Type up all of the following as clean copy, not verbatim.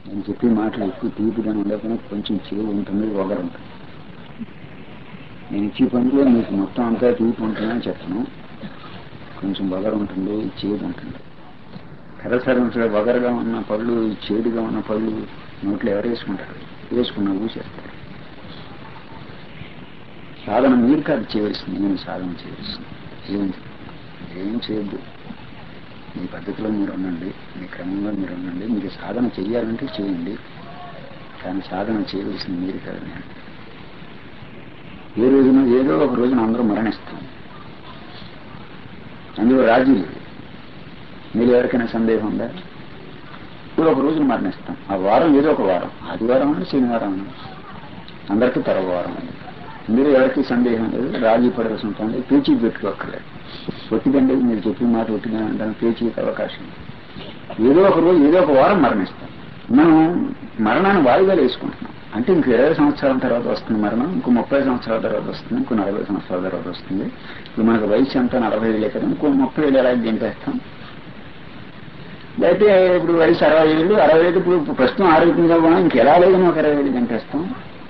నేను చెప్పే మాటలు ఎక్కువ తీపిగా ఉండకపోయినా కొంచెం చేదు ఉంటుంది, వగరు ఉంటుంది. నేను ఇచ్చే పనిలో మీకు మొత్తం అంతా తీపి ఉంటుందని చెప్పను, కొంచెం వగరు ఉంటుంది, చేదు ఉంటుంది. కరసరం వగరుగా ఉన్న పళ్ళు, చేదుగా ఉన్న పళ్ళు నోట్లో ఎవరు వేసుకుంటారు? వేసుకున్నా ఊసేస్తారు. సాధన మీరు కాదు చేయవలసింది, నేను సాధన చేయవలసింది. ఏం చేయొద్దు, మీ పద్ధతిలో మీరు ఉండండి, మీ క్రమంలో మీరు ఉండండి. మీరు సాధన చెయ్యాలంటే చేయండి, కానీ సాధన చేయవలసింది మీరు కాదు నేను. ఏ రోజున ఏదో ఒక రోజున అందరూ మరణిస్తాం, అందులో రాజీ లేదు. మీరు ఎవరికైనా సందేహం ఉందా? ఇప్పుడు ఒక రోజున మరణిస్తాం. ఆ వారం ఏదో ఒక వారం, ఆదివారం అని శనివారం అని అందరికీ తరవ వారం అని. మీరు ఎవరికి సందేహం లేదు, రాజీ పడవలసిన పని, పేచీ పెట్టుకోక్కర్లేదు. ఒట్టిదండి మీరు చెప్పిన మాట ఒట్టిగా అంటాను, పేచీకి అవకాశం. ఏదో ఒక రోజు ఏదో ఒక వారం మరణిస్తాం. మనం మరణాన్ని వాయిదాలు వేసుకుంటున్నాం. అంటే ఇంకో 20 సంవత్సరాల తర్వాత వస్తుంది మరణం, ఇంకో 30 సంవత్సరాల తర్వాత వస్తుంది, ఇంకో 40 సంవత్సరాల తర్వాత వస్తుంది. ఇప్పుడు మనకు వయసు అంతా 45 కదా, ఇంకో 30 ఎలా దింపేస్తాం. అయితే ఇప్పుడు వయసు 60 ఇప్పుడు ప్రస్తుతం ఆరోగ్యంగా పోయినా ఇంకెలా లేదని ఒక 20 దింపేస్తాం.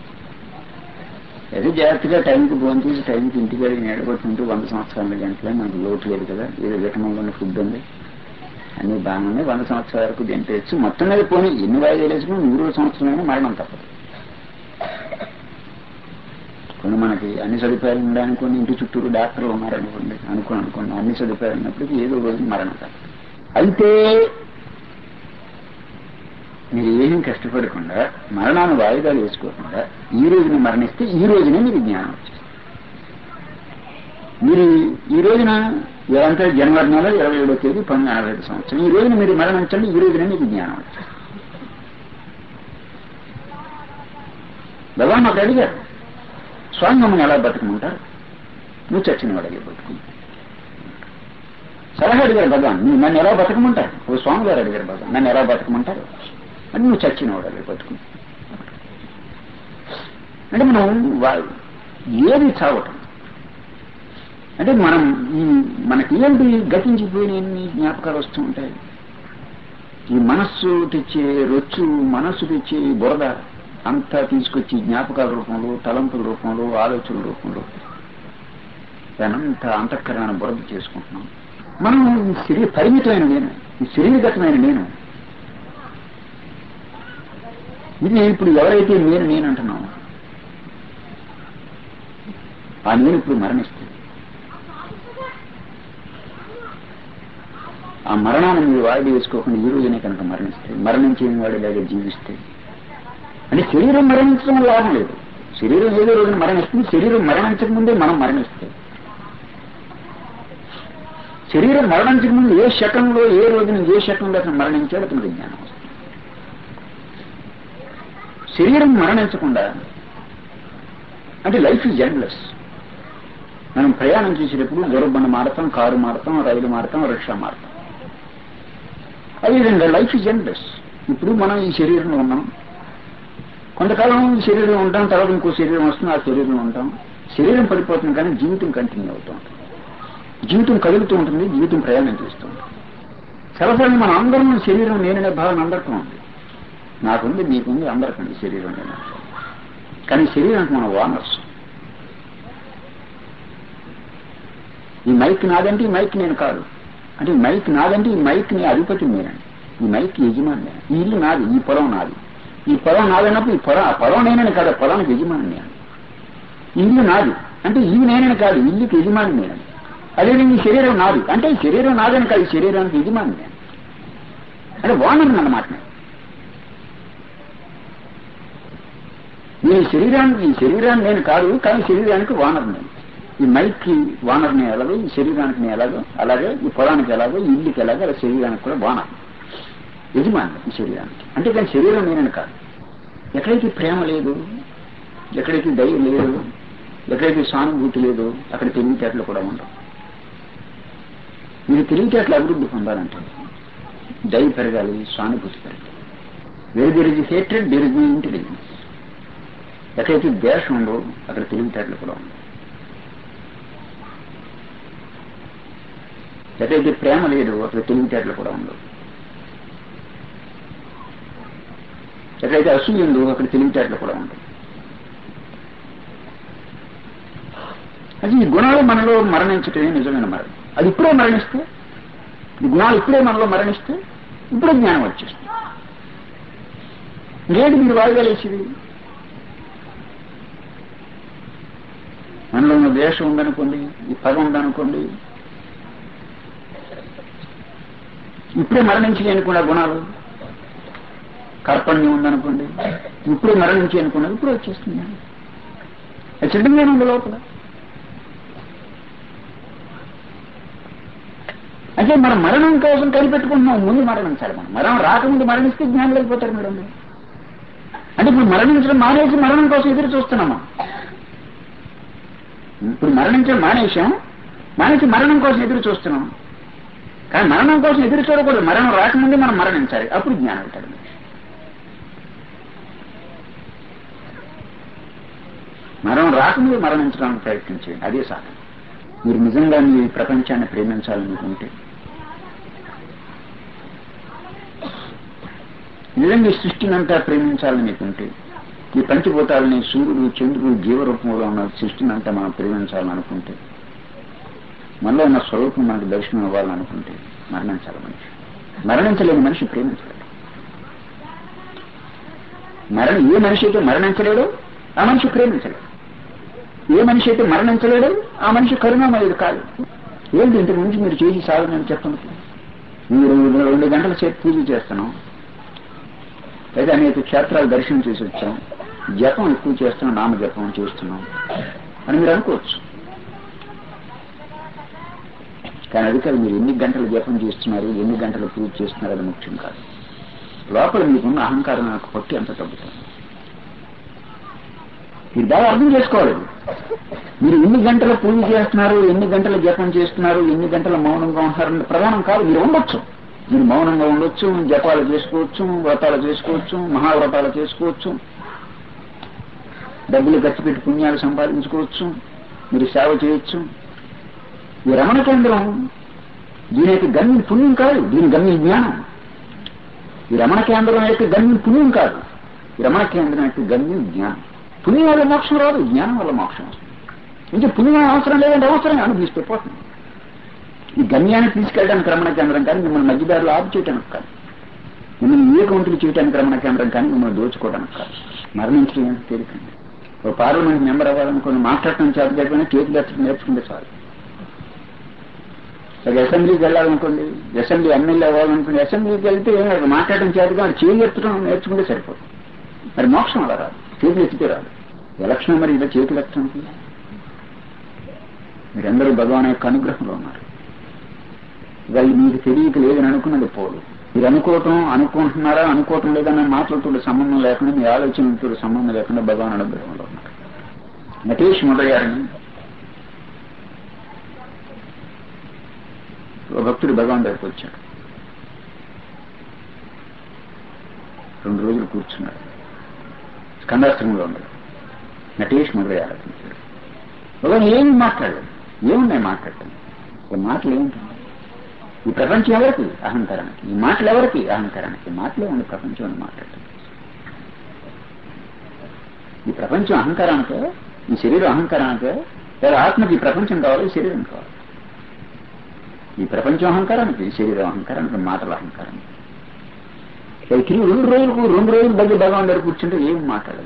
ఏదో జాగ్రత్తగా టైంకి ఫోన్ తీసి టైంకి ఇంటికి వెళ్ళి నేడగొట్టుకుంటూ 100 సంవత్సరాల గంటలే మనకు లోటు లేదు కదా, ఏదో విటమిన్లోని ఫుడ్ ఉంది, అన్ని బాగున్నాయి. 100 సంవత్సరాల వరకు తింటేచ్చు. మొత్తం మీద పోనీ ఎన్ని వాయిదాలు వేసుకుని 100 సంవత్సరాలైనా మరణం తప్పదు. కొన్ని మనకి అన్ని సదుపాయాలు ఉండడానికి ఇంటి చుట్టూరు డాక్టర్లు ఉన్నారనుకోండి, అనుకోండి అన్ని సదుపాయాలు ఉన్నప్పటికీ ఏదో రోజు మరణం తప్పదు. అయితే మీరు ఏమీ కష్టపడకుండా మరణాన్ని వాయిదాలు వేసుకోకుండా ఈ రోజున మరణిస్తే ఈ రోజునే మీకు జ్ఞానం వచ్చేస్తుంది. మీరు ఈ రోజున ఇదంతా జనవరి నెల 27వ తేదీ 1945 సంవత్సరం, ఈ రోజున మీరు మరణించండి, ఈ రోజునే మీకు జ్ఞానం వచ్చేస్తుంది. భగవాన్ మాకు అడిగారు, స్వామి మమ్మల్ని ఎలా బతుకమంటారు? నువ్వు చచ్చిన వాడికి బతుకు సలహా అడిగారు భగవాన్. నువ్వు నన్ను ఎలా బతకమంటారు? ఓ స్వామి గారు అడిగారు భగవాన్, నన్ను ఎలా బతకమంటారు అని. నువ్వు చచ్చిన వాడు బతుకు అంటే మనం ఏది చావటం అంటే మనకి ఏంటి గతించిపోయిన ఎన్ని జ్ఞాపకాలు వస్తూ ఉంటాయి. ఈ మనస్సు తెచ్చే రొచ్చు, మనస్సు తెచ్చే బురద అంతా తీసుకొచ్చి జ్ఞాపకాల రూపంలో, తలంపుల రూపంలో, ఆలోచనల రూపంలో దానంతా అంతఃకరణ బురద చేసుకుంటున్నాం. మనం పరిమితమైన నేను, ఈ శరీరగతమైన నేను, ఇది ఇప్పుడు ఎవరైతే నేను అంటున్నాము ఆ నేను ఇప్పుడు మరణిస్తుంది. ఆ మరణాన్ని మీరు వాయిదా వేసుకోకుండా ఈ రోజునే కనుక మరణిస్తే, మరణించిన వాడి లేదా జీవిస్తే, అంటే శరీరం మరణించడం లాభం లేదు. శరీరం ఏదో రోజున మరణిస్తుంది. శరీరం మరణించక ముందే మనం మరణిస్తే, శరీరం మరణించక ముందు ఏ శకంలో, ఏ రోజున ఏ శకంలో అతను మరణించాడు అతనికి జ్ఞానం వస్తుంది. శరీరం మరణించకుండా అంటే లైఫ్ ఈజ్ ఎండ్లెస్. మనం ప్రయాణం చేసేటప్పుడు గొర్రెబండ మారతాం, కారు మారతాం, రైలు మారతాం, రిక్షా మారతాం. అదేవిధంగా లైఫ్ ఈజ్ ఎండ్లెస్. ఇప్పుడు మనం ఈ శరీరంలో ఉన్నాం, కొంతకాలం ఈ శరీరంలో ఉంటాం, తర్వాత ఇంకో శరీరం వస్తుంది, ఆ శరీరంలో ఉంటాం. శరీరం పడిపోతుంది కానీ జీవితం కంటిన్యూ అవుతూ ఉంటుంది. జీవితం కదులుతూ ఉంటుంది, జీవితం ప్రయాణం చేస్తూ ఉంటుంది. సరసరి మన అందరం శరీరం నేననే భావన అందరికీ ఉంది. నాకుంది, మీకుంది, అందరికండి శరీరం నేను. కానీ శరీరానికి మన ఓనర్స్. ఈ మైక్ నాదంటే ఈ మైక్ నేను కాదు, అంటే ఈ మైక్ నాదంటే ఈ మైక్ ని అధిపతి నేనండి, ఈ మైక్ యజమాని నేను. ఈ ఇల్లు నాది, ఈ పొలం నాది. ఈ పొలం నాదన్నప్పుడు ఈ పొలం నేనని కాదు, పొలానికి యజమాని నేను. ఈ ఇల్లు నాది అంటే ఇల్లు నేనని కాదు, ఇల్లుకి యజమాని నేనండి. అదేవిధంగా ఈ శరీరం నాది అంటే ఈ శరీరం నాదని కాదు, ఈ శరీరానికి యజమాని నేను, అంటే ఓనర్ అన్నమాట. ఈ శరీరాన్ని నేను కాదు, కానీ శరీరానికి ఓనర్ నేను. ఈ మైక్ కి ఓనర్ని ఎలాగో, ఈ శరీరానికి నేను ఎలాగో, అలాగే ఈ పొలానికి ఎలాగో, ఈ ఇల్లుకి ఎలాగో, అలా శరీరానికి కూడా ఓనర్, యజమాని ఈ శరీరానికి. అంటే కానీ శరీరం నేనని కాదు. ఎక్కడైతే ప్రేమ లేదు, ఎక్కడైతే దయ లేదు, ఎక్కడైతే సానుభూతి లేదు, అక్కడ తెలివితేటలు కూడా ఉండవు. మీరు తెలివితేటలు అభివృద్ధి పొందాలంటే దయ పెరగాలి, సానుభూతి పెరగాలి. Where there is hatred there is no intelligence. ఎక్కడైతే ద్వేషం ఉండవు అక్కడ తెలివితేటలు కూడా ఉండవు. ఎక్కడైతే ప్రేమ లేదు అక్కడ తెలివితేటలు కూడా ఉండవు. ఎక్కడైతే అసూయ ఉందో అక్కడ తెలివితేటలు కూడా ఉంటాయి. అది ఈ గుణాలు మనలో మరణించటమే నిజమైన మరణం. అది ఇప్పుడే మరణిస్తే, ఈ గుణాలు ఇప్పుడే మనలో మరణిస్తే ఇప్పుడే జ్ఞానం వచ్చేస్తుంది. ఇంకేంటి మీరు వాయిదా వేసేది? మనలో ఉన్న ద్వేషం ఉందనుకోండి, ఈ పగ ఉందనుకోండి, ఇప్పుడే మరణించి అనుకున్న గుణాలు, కార్పణ్యం ఉందనుకోండి, ఇప్పుడే మరణించి అనుకున్నది ఇప్పుడే వచ్చేస్తుంది. అది సిద్ధంగానే ఉంది లోపల. అంటే మనం మరణం కోసం కనిపెట్టుకుంటున్నాం. ముందు మరణించాలి. మనం మరణం రాకముందు మరణిస్తే జ్ఞానం వెళ్ళిపోతారు మేడం. అంటే ఇప్పుడు మరణించడం మానేసి మరణం కోసం ఎదురు చూస్తున్నామా? ఇప్పుడు మరణించడం మానేసి మరణం కోసం ఎదురు చూస్తున్నాం. కానీ మరణం కోసం ఎదురు చూడకూడదు. మరణం రాకముందే మనం మరణించాలి. అప్పుడు జ్ఞానం అవుతాడు. మరణం రాకముందే మరణించడానికి ప్రయత్నించండి. అదే సాధన. మీరు నిజంగా మీ ప్రపంచాన్ని ప్రేమించాలనుకుంటే, నిజంగా ఈ సృష్టిని అంతా ప్రేమించాలని మీకుంటే, ఈ పంచభూతాలని, సూర్యుడు, చంద్రుడు, జీవరూపంలో ఉన్న సృష్టిని అంతా మనం ప్రేమించాలనుకుంటే, మనలో ఉన్న స్వరూపం మనకు దర్శనం ఇవ్వాలనుకుంటే మరణించాలి. మనిషి మరణించలేని మనిషి ప్రేమించలేడు. ఏ మనిషి అయితే మరణించలేడు ఆ మనిషి ప్రేమించలేడు. ఏ మనిషి అయితే మరణించలేడు ఆ మనిషి కరుణామయుడు కాదు. ఏంటి ఇంతకు నుంచి మీరు చేసి సాధన చెప్పండి. మీరు 2 గంటల సేపు పూజ చేస్తున్నాం, లేదా అనేక క్షేత్రాలు దర్శనం చేసి వచ్చాం, జపం ఎక్కువ చేస్తున్నాం, నామ జపం చేస్తున్నాం అని మీరు అనుకోవచ్చు. కానీ అది కాదు. మీరు ఎన్ని గంటలు జపం చేస్తున్నారు, ఎన్ని గంటలు పూజ చేస్తున్నారు అది ముఖ్యం కాదు. లోపల మీకున్న అహంకారం నాకు పట్టి అంత తగ్గుతుంది. మీరు బాగా అర్థం చేసుకోవాలి. మీరు ఎన్ని గంటల పూజ చేస్తున్నారు, ఎన్ని గంటల జపం చేస్తున్నారు, ఎన్ని గంటల మౌనంగా ఉంటున్నారన్న ప్రధానం కాదు. మీరు ఉండొచ్చు, మీరు మౌనంగా ఉండొచ్చు, జపాలు చేసుకోవచ్చు, వ్రతాలు చేసుకోవచ్చు, మహావ్రతాలు చేసుకోవచ్చు, డబ్బులు ఖర్చు పెట్టి పుణ్యాలు సంపాదించుకోవచ్చు, మీరు సేవ చేయొచ్చు. ఈ రమణ కేంద్రం దీని యొక్క గమ్యం పుణ్యం కాదు, దీని గమ్యం జ్ఞానం. ఈ రమణ కేంద్రం యొక్క గమ్యం పుణ్యం కాదు, ఈ రమణ కేంద్రం యొక్క గమ్యం జ్ఞానం. పుణ్యం వల్ల మోక్షం రాదు, జ్ఞానం వల్ల మోక్షం వస్తుంది. ఇంకా పుణ్యం అవసరం లేదంటే అవసరం అనుభవిస్తే పోతుంది. ఈ గమ్యాన్ని తీసుకెళ్ళడానికి రమణ కేంద్రం కానీ, మిమ్మల్ని మధ్యదారులు ఆపు చేయడానికి కాదు, మిమ్మల్ని ఏ కౌంటులు చేయడానికి రమణ కేంద్రం కానీ, మిమ్మల్ని దోచుకోవడానికి కాదు. మరణించడం ఏంటి తేలికండి. ఒక పార్లమెంట్ మెంబర్ అవ్వాలనుకుని మాట్లాడటం చేత చెప్పినా చేతులు ఎత్తడం నేర్చుకుంటే చాలు. ఒక అసెంబ్లీకి వెళ్ళాలనుకోండి, అసెంబ్లీ ఎమ్మెల్యే అవ్వాలనుకోండి, అసెంబ్లీకి వెళ్తే మాట్లాడటం చేతగా చేతులు ఎత్తడం నేర్చుకుంటే సరిపోతుంది. మరి మోక్షం అలా రాదు, చేతులు ఎత్తితే రాదు. ఎలక్షన్ మరి ఇలా చేతులు ఎత్తడానికి మీరందరూ భగవాన్ యొక్క అనుగ్రహంలో ఉన్నారు. ఇవాళ మీకు తెలియక లేదని అనుకున్నది పోదు. మీరు అనుకుంటున్నారా అనుకోవటం లేదన్న మాటలతో సంబంధం లేకుండా, మీ ఆలోచనలతో సంబంధం లేకుండా భగవాన్ అనుగ్రహంలో ఉన్నారు. నటేష్ మొదలయ్యారని ఒక భక్తుడు భగవాన్ దగ్గరికి వచ్చాడు. 2 రోజులు కూర్చున్నాడు. స్కందాశ్రమంలో ఉన్నాడు. నటేష్ మొదలయ్యారు. భగవాన్ ఏమి మాట్లాడాడు? ఏమున్నాయి మాట్లాడటం? ఈ మాటలు ఏముంటుంది? ఈ ప్రపంచం ఎవరికి? అహంకారానికి. ఈ మాటలు ఎవరికి? అహంకారానికి. మాటలే ఉంది ప్రపంచం అని మాట్లాడటం. ఈ ప్రపంచం అహంకారానికే, ఈ శరీరం అహంకారానికే, లేదా ఆత్మకి ఈ ప్రపంచం కావాలి, ఈ శరీరం కావాలి. ఈ ప్రపంచం అహంకారానికి, ఈ శరీరం అహంకారానికి, మాటల అహంకారానికి. తిరిగి 2 రోజులు దగ్గర భగవాన్ దగ్గర కూర్చుంటే ఏం మాట్లాడాలి?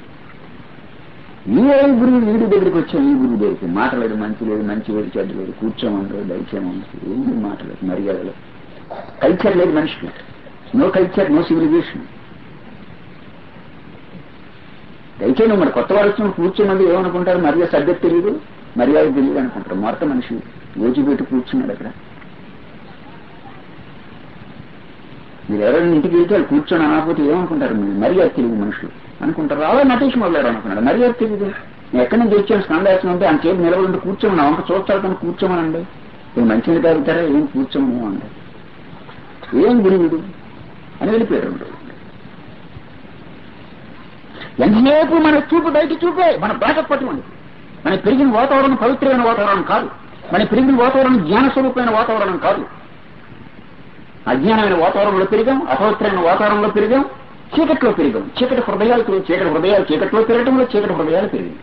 ఈ గురువు వీడి దగ్గరికి వచ్చాం, ఈ గురువు దగ్గరికి మాట్లాడలేదు. మంచి లేదు, మంచి లేదు, చెడ్డ లేదు, కూర్చోమన్నారు, దయచేయమన్నారు, ఏమి మాట్లాడలేదు. మర్యాదలు, కల్చర్ లేదు మనిషికి. No culture, no civilisation. దయచేయను మరి కొత్త వాళ్ళు కూర్చున్నది ఏమనుకుంటారు? మర్యాద సబ్జెక్ట్ తెలియదు, మర్యాద తెలియదు అనుకుంటారు. మొత్తం మనిషి ఓచిపెట్టి కూర్చున్నాడు అక్కడ. మీరు ఎవరైనా ఇంటికి వెళ్తే వాళ్ళు కూర్చొని అనకపోతే ఏమనుకుంటారు? మీరు మర్యాద తెలియదు మనుషులు అనుకుంటారు. అలా నటేష్ మొదలారు అనుకున్నాడు. మర్యాద తెలియదు. నేను ఎక్కడి నుంచి వచ్చాను స్కందాసం అంటే ఆయన చేతి నిలబడి కూర్చోమని, వంక చూస్తారు కానీ కూర్చోమనండి. ఏం మంచిని తాగుతారా? ఏం కూర్చోమని అండి, ఏం గురువుడు అని వెళ్ళిపోయాడు. ఎంతసేపు మన చూపు బయట చూపే, మన బాధ పట్టుకోండి. మన పెరిగిన వాతావరణం పవిత్రమైన వాతావరణం కాదు. మన పెరిగిన వాతావరణం జ్ఞాన స్వరూపమైన వాతావరణం కాదు. అజ్ఞానమైన వాతావరణంలో పెరిగాం, అపవిత్రమైన వాతావరణంలో పెరిగాం, చీకట్లో పెరిగాం. చీకటి హృదయాలు చీకట్లో పెరగటంలో చీకటి హృదయాలు పెరిగింది.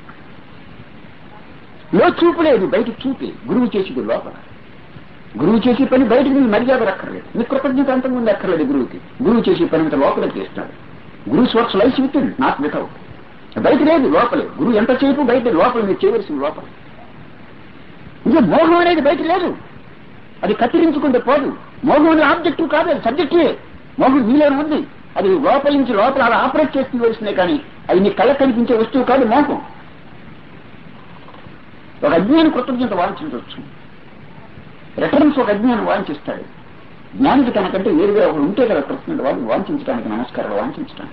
లో చూపు లేదు, బయట చూపే గురువు చేసేది లోపల. గురువు చేసే పని బయటకు నీ మర్యాద అక్కర్లేదు, నీ కృతజ్ఞత అంతకుముందు అక్కర్లేదు. గురువు చేసే పని అంత లోపల చేస్తాడు. గురువు works life with in, not without. బయట లేదు, లోపలే. గురువు ఎంత చేపు బయట, లోపల మీరు చేయవలసింది లోపల. ఇంకా మోహం అనేది బయట లేదు, అది కత్తిరించుకుంటే పోదు. మోహం అనేది ఆబ్జెక్టివ్ కాదు, అది సబ్జెక్టివే. మోహం మీలోనే ఉంది, అది లోపల నుంచి లోపల అలా ఆపరేట్ చేస్తూ వస్తున్నాయి. కానీ అది నీ కళ్ళకు కనిపించే వస్తువు కాదు మోహం. ఒక అజ్ఞాని కృతజ్ఞత వాంఛించవచ్చు, రిటర్న్స్ ఒక అజ్ఞానం వాంఛిస్తాడు. జ్ఞానికి తనకంటే వేరుగా ఒకడు ఉంటే కదా కృతజ్ఞత వాళ్ళు వాంఛించడానికి, నమస్కారాలు వాంఛించడానికి.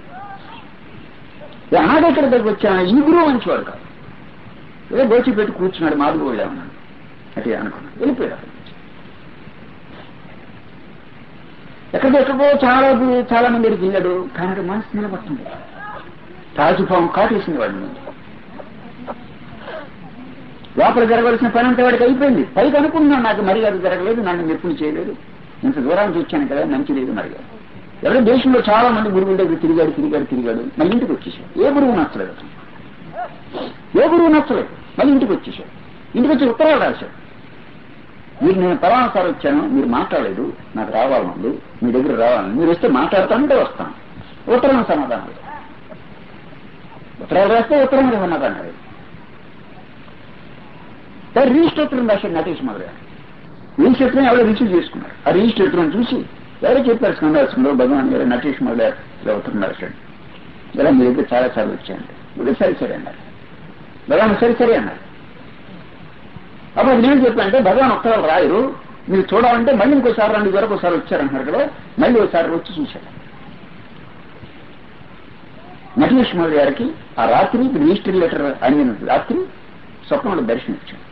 అనాథెక్కడ దగ్గర వచ్చా ఈ గురువు మంచివాడు కాదు, ఏదో దోచి పెట్టి కూర్చున్నాడు, మాదిరి వెళ్ళామన్నాడు, అదే అనుకున్నాడు, వెళ్ళిపోయాడు. ఎక్కడికెక్కడో చాలా మంది దగ్గరికి వెళ్ళాడు, కానీ మనసు నిలబడుతుంది. తాజుభావం కాటేసింది వాడిని. లోపల జరగవలసిన పని అంతా వాడికి అయిపోయింది. పైకి అనుకున్నాను నాకు మర్యాద జరగలేదు, నన్ను మెప్పులు చేయలేదు, ఇంత దూరానికి వచ్చాను కదా, మంచి లేదు మర్యాద. ఎవరో దేశంలో చాలా మంది గురువుల దగ్గర తిరిగాడు, మళ్ళీ ఇంటికి వచ్చేసాడు. ఏ గురువు నచ్చలేదు, మళ్ళీ ఇంటికి వచ్చేసాడు. ఇంటికి వచ్చి ఉత్తరాలు రాశాడు, మీరు నేను పరామసారి వచ్చాను, మీరు మాట్లాడలేదు, నాకు రావాలండి, మీ దగ్గర రావాలని, మీరు వస్తే మాట్లాడతానంటే వస్తాను. ఉత్తరం సమాధానం, ఉత్తరాలు రాస్తే ఉత్తరం మీద సమాధానం. రిజిస్ట్రేటర్ రాశాడు నటేష్ మొదలు గారు. రిజిస్ట్రేటర్ ఎవరో రిసీవ్ చేసుకున్నారు. ఆ రిజిస్ట్రేటర్ చూసి ఎవరో చెప్పారు, స్కందాసంలో భగవాన్ గారు నటేష్ మొదలు గారు ఉత్తరం రాశాడు, ఇలా మీ దగ్గర చాలా సార్లు వచ్చాయండి. ఇప్పుడు సరే అన్నారు. భగవాన్ సరే అన్నారు. అప్పుడు అది నేను చెప్పానంటే భగవాన్ ఉత్తరాలు రాయరు, మీరు చూడాలంటే మళ్ళీ ఇంకోసారి రండి, వరకు ఒకసారి వచ్చారంటున్నారు కదా, మళ్ళీ ఒకసారి వచ్చి చూశాడు. నటేష్ మొదలు గారికి ఆ రాత్రి రిజిస్టర్ లెటర్ అందిన రాత్రి స్వప్నంలో దర్శనం ఇచ్చాడు.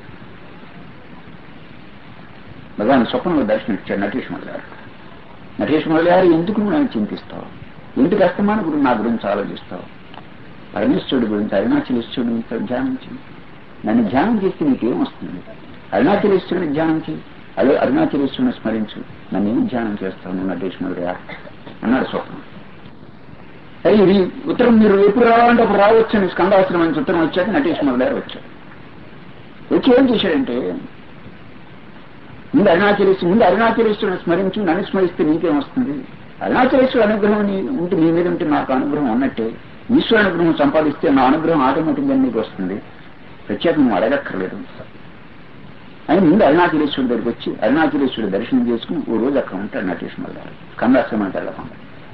భగవాన్ స్వప్నంలో దర్శనం ఇచ్చాడు నటేష్ మొదలు గారు. నటేష్ మొదలు గారు, ఎందుకు నువ్వు నన్ను చింతిస్తావు, ఎందుకు అస్తమాన గురించి నా గురించి ఆలోచిస్తావు, పరమేశ్వరుడి గురించి, అరుణాచలేశ్వరుడి గురించి ధ్యానం చేయి, నన్ను ధ్యానం చేస్తే నీకేం వస్తుంది, అరుణాచలేశ్వరుని ధ్యానం చేయి, అరుణాచలేశ్వరుని స్మరించు, నన్ను ఏం ధ్యానం చేస్తావు నువ్వు నటేష్ మొదలు గారు అన్నాడు స్వప్నం. ఇది ఉత్తరం మీరు ఎప్పుడు రావాలంటే అప్పుడు రావచ్చని స్కందాశ్రమం నుంచి ఉత్తరం వచ్చాక నటేష్ మొదలు గారు వచ్చాడు. వచ్చి ఏం చేశాడంటే, ముందు అరుణాచలేశ్వరుని స్మరించు, నన్ను స్మరిస్తే నీకేం వస్తుంది, అరుణాచలేశ్వరుడు అనుగ్రహం ఉంటే నీ మీద ఉంటే నాకు అనుగ్రహం ఉన్నట్టే, ఈశ్వర అనుగ్రహం సంపాదిస్తే నా అనుగ్రహం ఆటోమేటిక్గా నీకు వస్తుంది, ప్రత్యేకం నువ్వు అడగక్కర్లేదు అని ముందు అరుణాచలేశ్వరుడి దగ్గరికి వచ్చి అరుణాచలేశ్వరుడు దర్శనం చేసుకుని ఓ రోజు అక్కడ ఉంటాడు నటేష్ మొదలు గారు. స్కందాశ్రమానికి వెళ్ళకుండా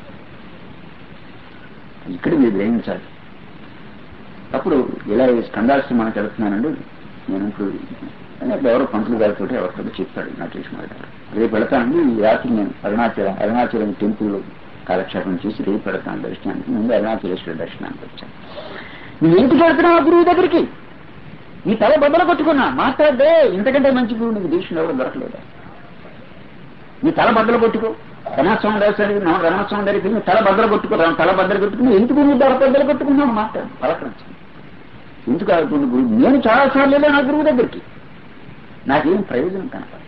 ఇక్కడ మీరు గ్రహించాలి. అప్పుడు ఇలా స్కందాశ్రమానికి వెళుతున్నానండి నేను, ఇప్పుడు ఎవరో పంతులు గారితో ఎవరితో చెప్పాడు నటేష్ మొదలు గారు, రేపు వెళతానండి, ఈ రాత్రి నేను అరుణాచలం టెంపుల్లో కాలక్షేపం చేసి రేపు పెడతాను దర్శనానికి, ముందు అరుణాచలేశ్వర దర్శనానికి వచ్చాను. నువ్వు ఇంటికి వెళ్తున్నావు గురువు దగ్గరికి, నీ తల బద్దలు కొట్టుకున్నా మాట్లాడే, ఇంతకంటే మంచి గురువు నీకు దేశంలో ఎవరు దొరకలేదా, నీ తల బద్దలు కొట్టుకో. రమణస్వామి దగ్గరికి నువ్వు తల బద్దలు కొట్టుకుని ఎందుకు నువ్వు తల బద్దలు కొట్టుకున్నావు మాట్లాడు, పలకరించు, ఎందుకు ఆడుకున్న గురువు. నేను చాలాసార్లు వెళ్ళా నా గురువు దగ్గరికి, నాకేం ప్రయోజనం కనపడదు.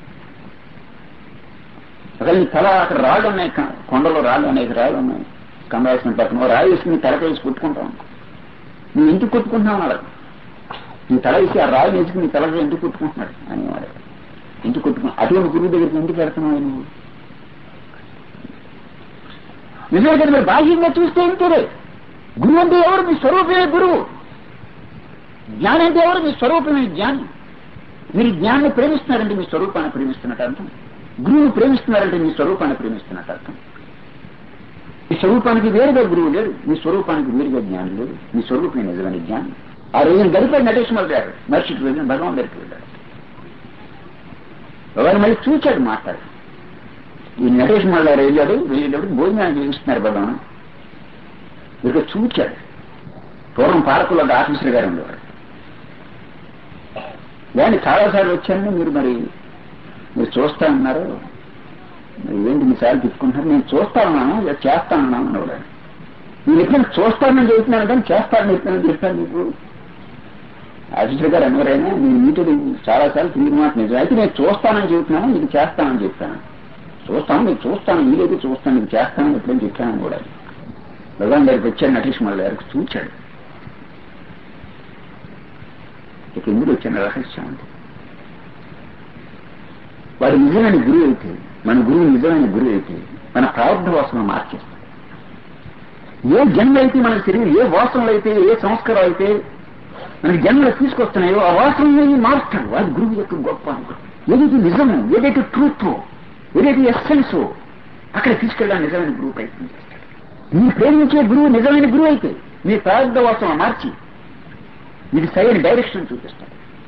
అసలు నీ తల అక్కడ రాళ్ళు ఉన్నాయి, కొండలో రాళ్ళు అనేక రాళ్ళు ఉన్నాయి, కందాల్సిన పక్కన రాయి వేసుకుని తల వేసి కొట్టుకుంటావు, నువ్వు ఎందుకు కొట్టుకుంటున్నావు అన్నాడు. నీ తల వేసి ఆ రాయి వేసుకుని నీ తల ఎందుకు కొట్టుకుంటున్నాడు అని వాడు, ఎందుకు కొట్టుకున్నావు, అటువంటి గురువు దగ్గరికి ఎందుకు వెళ్తున్నావు నువ్వు. నిజంగా మీరు బాహ్యంగా చూస్తే ఇంతే, గురువు అంటే ఎవరు, మీ స్వరూపమే గురువు. జ్ఞానం అంటే ఎవరు, మీ స్వరూపమే జ్ఞానం. మీరు జ్ఞానాన్ని ప్రేమిస్తున్నారంటే మీ స్వరూపాన్ని ప్రేమిస్తున్నట్టు అర్థం, గురువుని ప్రేమిస్తున్నారంటే మీ స్వరూపాన్ని ప్రేమిస్తున్నట్టు అర్థం. మీ స్వరూపానికి వేరుగా గురువు లేడు, మీ స్వరూపానికి వేరుగా జ్ఞానం లేదు, మీ స్వరూపమే నిజమైన జ్ఞానం. ఆ రోజున గడిపాడు నటేష్ మొదలు గారు, మర్చికి వెళ్ళిన భగవాన్ దగ్గరికి వెళ్ళాడు. భగవాన్ మళ్ళీ చూచాడు మాట్లాడు. ఈ నటేష్ మొదలు గారు వెళ్ళేటప్పుడు భోజనాన్ని చేయిస్తున్నారు భగవాన్, ఇక్కడ చూచాడు. పూర్వం పాలకుల్లో ఆఫీసర్ గారు ఉండేవాడు. దాన్ని చాలాసార్లు వచ్చానని మీరు చూస్తానన్నారు, మరి ఏంటి మీసార్లు తిప్పుకుంటున్నారు, నేను చూస్తానన్నాను ఇలా చేస్తానన్నాను అన్నవాడు. నేను ఎప్పుడైనా చూస్తానని చెబుతున్నాను కానీ చేస్తానని చెప్తానని చెప్పాను నీకు. ఆఫీసర్ గారు ఎవరైనా నేను మీతో చాలాసార్లు తిరిగి మాట నిజం, అయితే నేను చూస్తానని చెబుతున్నాను, ఇది చేస్తానని చెప్తాను. చూస్తాను, మీకు చూస్తాను, వీలైతే చూస్తాను, మీకు చేస్తాను, ఎప్పుడైనా చెప్పాను కూడా. భగవాన్ దగ్గరికి వచ్చాడు, నటీష్మల దగ్గరికి చూచాడు. ఇక ఎందుకు వచ్చిన రహస్యం అంటే, వాడు నిజమైన గురువు అయితే, మన గురువు నిజమైన గురువు అయితే మన ప్రారంభ వాసన మార్చేస్తాం. ఏ జన్మ అయితే మన శరీరం, ఏ వాసనలు అయితే, ఏ సంస్కారాలు అయితే మనకి జన్మలు తీసుకొస్తున్నాయో ఆ వాసనని మారుస్తాడు. అది గురువు యొక్క గొప్ప అనుకో. ఏదైతే నిజము, ఏదైతే ట్రూత్, ఏదైతే ఎస్సెన్స్ అక్కడ తీసుకెళ్ళడానికి నిజమైన గురువు ప్రయత్నం చేస్తాడు. మీ ప్రేమించే గురువు నిజమైన గురువు అయితే మీ ప్రారంభ వాసన మార్చి మీకు సరైన డైరెక్షన్ చూపిస్తాడు.